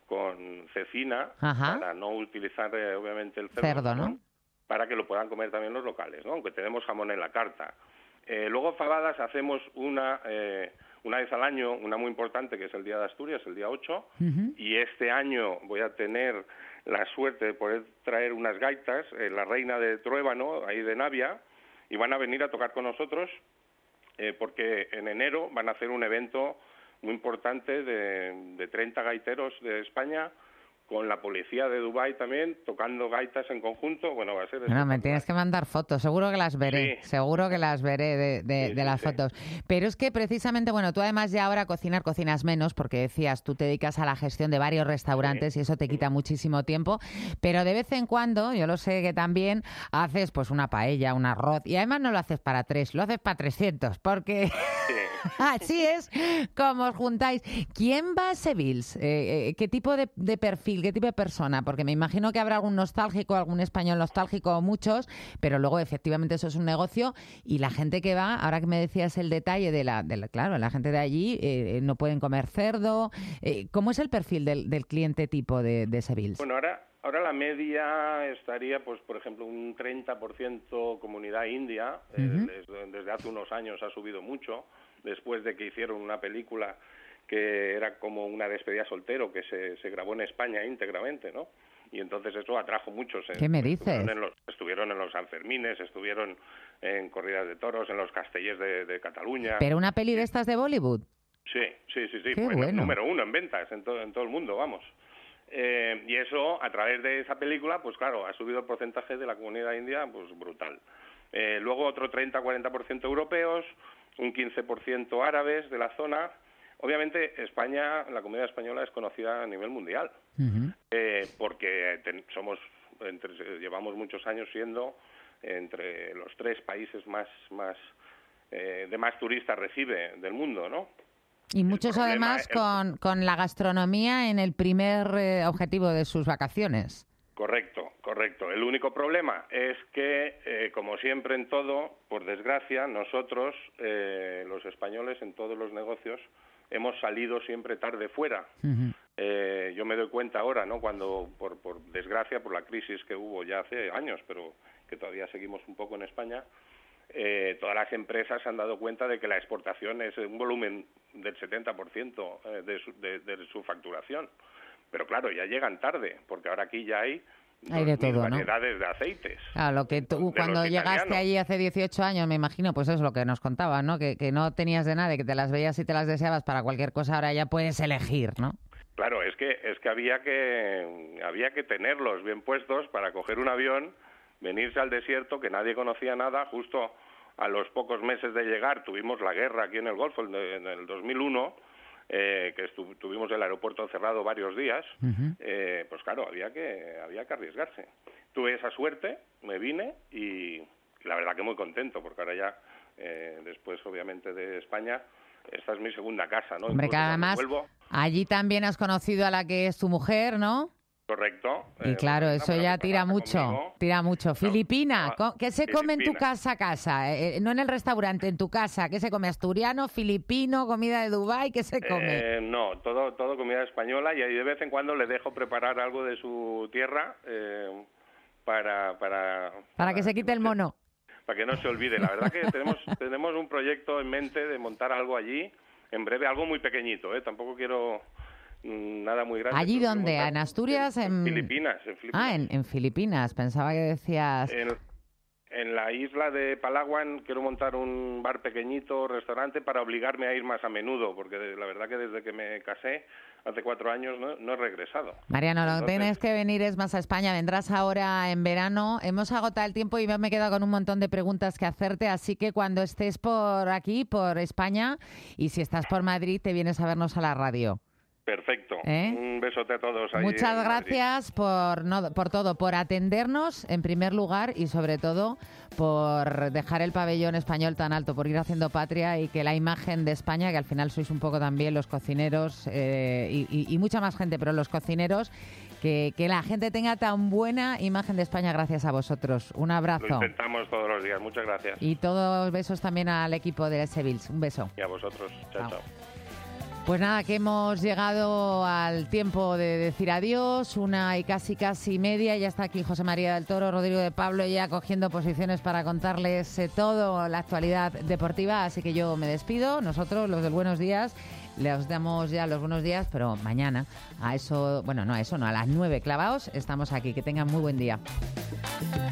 con cecina, Ajá. para no utilizar eh, obviamente el cerdo, cerdo ¿no? ¿no? Para que lo puedan comer también los locales, ¿no? Aunque tenemos jamón en la carta. Eh, luego fabadas hacemos una eh, una vez al año, una muy importante que es el Día de Asturias, el día ocho, uh-huh. y este año voy a tener la suerte de poder traer unas gaitas, eh, la Reina de Truébano, ahí de Navia, y van a venir a tocar con nosotros eh, porque en enero van a hacer un evento muy importante de, de treinta gaiteros de España, con la policía de Dubái también, tocando gaitas en conjunto. Bueno, va a ser... No, me tienes que mandar fotos, seguro que las veré, sí. seguro que las veré de, de, sí, de las sí, fotos. Sí. Pero es que precisamente, bueno, tú además ya ahora cocinar, cocinas menos, porque decías, tú te dedicas a la gestión de varios restaurantes sí. y eso te quita muchísimo tiempo, pero de vez en cuando, yo lo sé que también haces pues una paella, un arroz, y además no lo haces para tres, lo haces para trescientos, porque... Sí. Así es como os juntáis. ¿Quién va a Sevils? Eh, eh, ¿Qué tipo de, de perfil, qué tipo de persona? Porque me imagino que habrá algún nostálgico, algún español nostálgico, muchos, pero luego efectivamente eso es un negocio y la gente que va, ahora que me decías el detalle de la, de la claro, la gente de allí eh, no pueden comer cerdo. Eh, ¿Cómo es el perfil del, del cliente tipo de, de Sevils? Bueno, ahora... Ahora la media estaría, pues, por ejemplo, un treinta por ciento comunidad india. Uh-huh. eh, desde, desde hace unos años ha subido mucho, después de que hicieron una película que era como una despedida soltero, que se, se grabó en España íntegramente, ¿no? Y entonces eso atrajo muchos. ¿Qué me dices? Estuvieron en los, estuvieron en los Sanfermines, estuvieron en corridas de toros, en los castellers de, de Cataluña. ¿Pero una peli de estas de Bollywood? Sí, sí, sí, sí. Qué Fue bueno. Número uno en ventas en todo, en todo el mundo, vamos. Eh, y eso, a través de esa película, pues claro, ha subido el porcentaje de la comunidad india, pues brutal. Eh, luego otro treinta a cuarenta por ciento europeos, un quince por ciento árabes de la zona. Obviamente, España, la comunidad española es conocida a nivel mundial, uh-huh. eh, porque ten, somos, entre, llevamos muchos años siendo entre los tres países más, más eh, de más turistas recibe del mundo, ¿no? Y muchos problema, además el... con, con la gastronomía en el primer eh, objetivo de sus vacaciones. Correcto, correcto. El único problema es que, eh, como siempre en todo, por desgracia, nosotros, eh, los españoles, en todos los negocios, hemos salido siempre tarde fuera. Uh-huh. Eh, yo me doy cuenta ahora, ¿no? Cuando, por, por desgracia, por la crisis que hubo ya hace años, pero que todavía seguimos un poco en España, Eh, todas las empresas se han dado cuenta de que la exportación es un volumen del setenta por ciento de su, de, de su facturación. Pero claro, ya llegan tarde, porque ahora aquí ya hay, hay de todo, variedades ¿no? de aceites. Claro, lo que tú cuando llegaste allí hace dieciocho años, me imagino, pues es lo que nos contabas, ¿no? Que, que no tenías de nada, que te las veías y te las deseabas para cualquier cosa, ahora ya puedes elegir, ¿no? Claro, es que es que había que había que tenerlos bien puestos para coger un avión, venirse al desierto, que nadie conocía nada. Justo a los pocos meses de llegar tuvimos la guerra aquí en el Golfo, en el dos mil uno, eh, que estu- tuvimos el aeropuerto cerrado varios días. Uh-huh. eh, pues claro, había que había que arriesgarse. Tuve esa suerte, me vine y la verdad que muy contento, porque ahora ya, eh, después obviamente de España, esta es mi segunda casa, ¿no? Hombre, que además vuelvo... allí también has conocido a la que es tu mujer, ¿no? Correcto. Y claro, eh, eso ya tira mucho, conmigo. tira mucho. No, Filipina, no, ¿qué se Filipina. come en tu casa a casa? Eh, no en el restaurante, en tu casa. ¿Qué se come? ¿Asturiano, filipino, comida de Dubái? ¿Qué se come? Eh, no, todo todo comida española, y de vez en cuando le dejo preparar algo de su tierra eh, para, para... Para que se quite el mono. Para que no se olvide. La verdad que tenemos tenemos un proyecto en mente de montar algo allí, en breve, algo muy pequeñito, ¿eh? Tampoco quiero... nada muy grande. ¿Allí dónde? ¿En Asturias? En, en... en Filipinas, en Filipinas. Ah, en, en Filipinas. Pensaba que decías... En, En la isla de Palawan quiero montar un bar pequeñito, restaurante, para obligarme a ir más a menudo, porque la verdad que desde que me casé, hace cuatro años, no, no he regresado. Mariano, lo que Entonces, tienes que venir es más a España, vendrás ahora en verano. Hemos agotado el tiempo y yo me he quedado con un montón de preguntas que hacerte, así que cuando estés por aquí, por España, y si estás por Madrid, te vienes a vernos a la radio. Perfecto. ¿Eh? Un besote a todos. Ahí Muchas en gracias por, no, por todo, por atendernos en primer lugar y sobre todo por dejar el pabellón español tan alto, por ir haciendo patria y que la imagen de España, que al final sois un poco también los cocineros eh, y, y, y mucha más gente, pero los cocineros, que, que la gente tenga tan buena imagen de España gracias a vosotros. Un abrazo. Lo intentamos todos los días. Muchas gracias. Y todos besos también al equipo de Sevils. Un beso. Y a vosotros. Chao, chao. Chao. Pues nada, que hemos llegado al tiempo de decir adiós, una y casi casi media. Ya está aquí José María del Toro, Rodrigo de Pablo, ya cogiendo posiciones para contarles eh, todo la actualidad deportiva. Así que yo me despido. Nosotros, los del Buenos Días, les damos ya los buenos días, pero mañana a eso, bueno, no a eso, no, a las nueve clavaos estamos aquí. Que tengan muy buen día.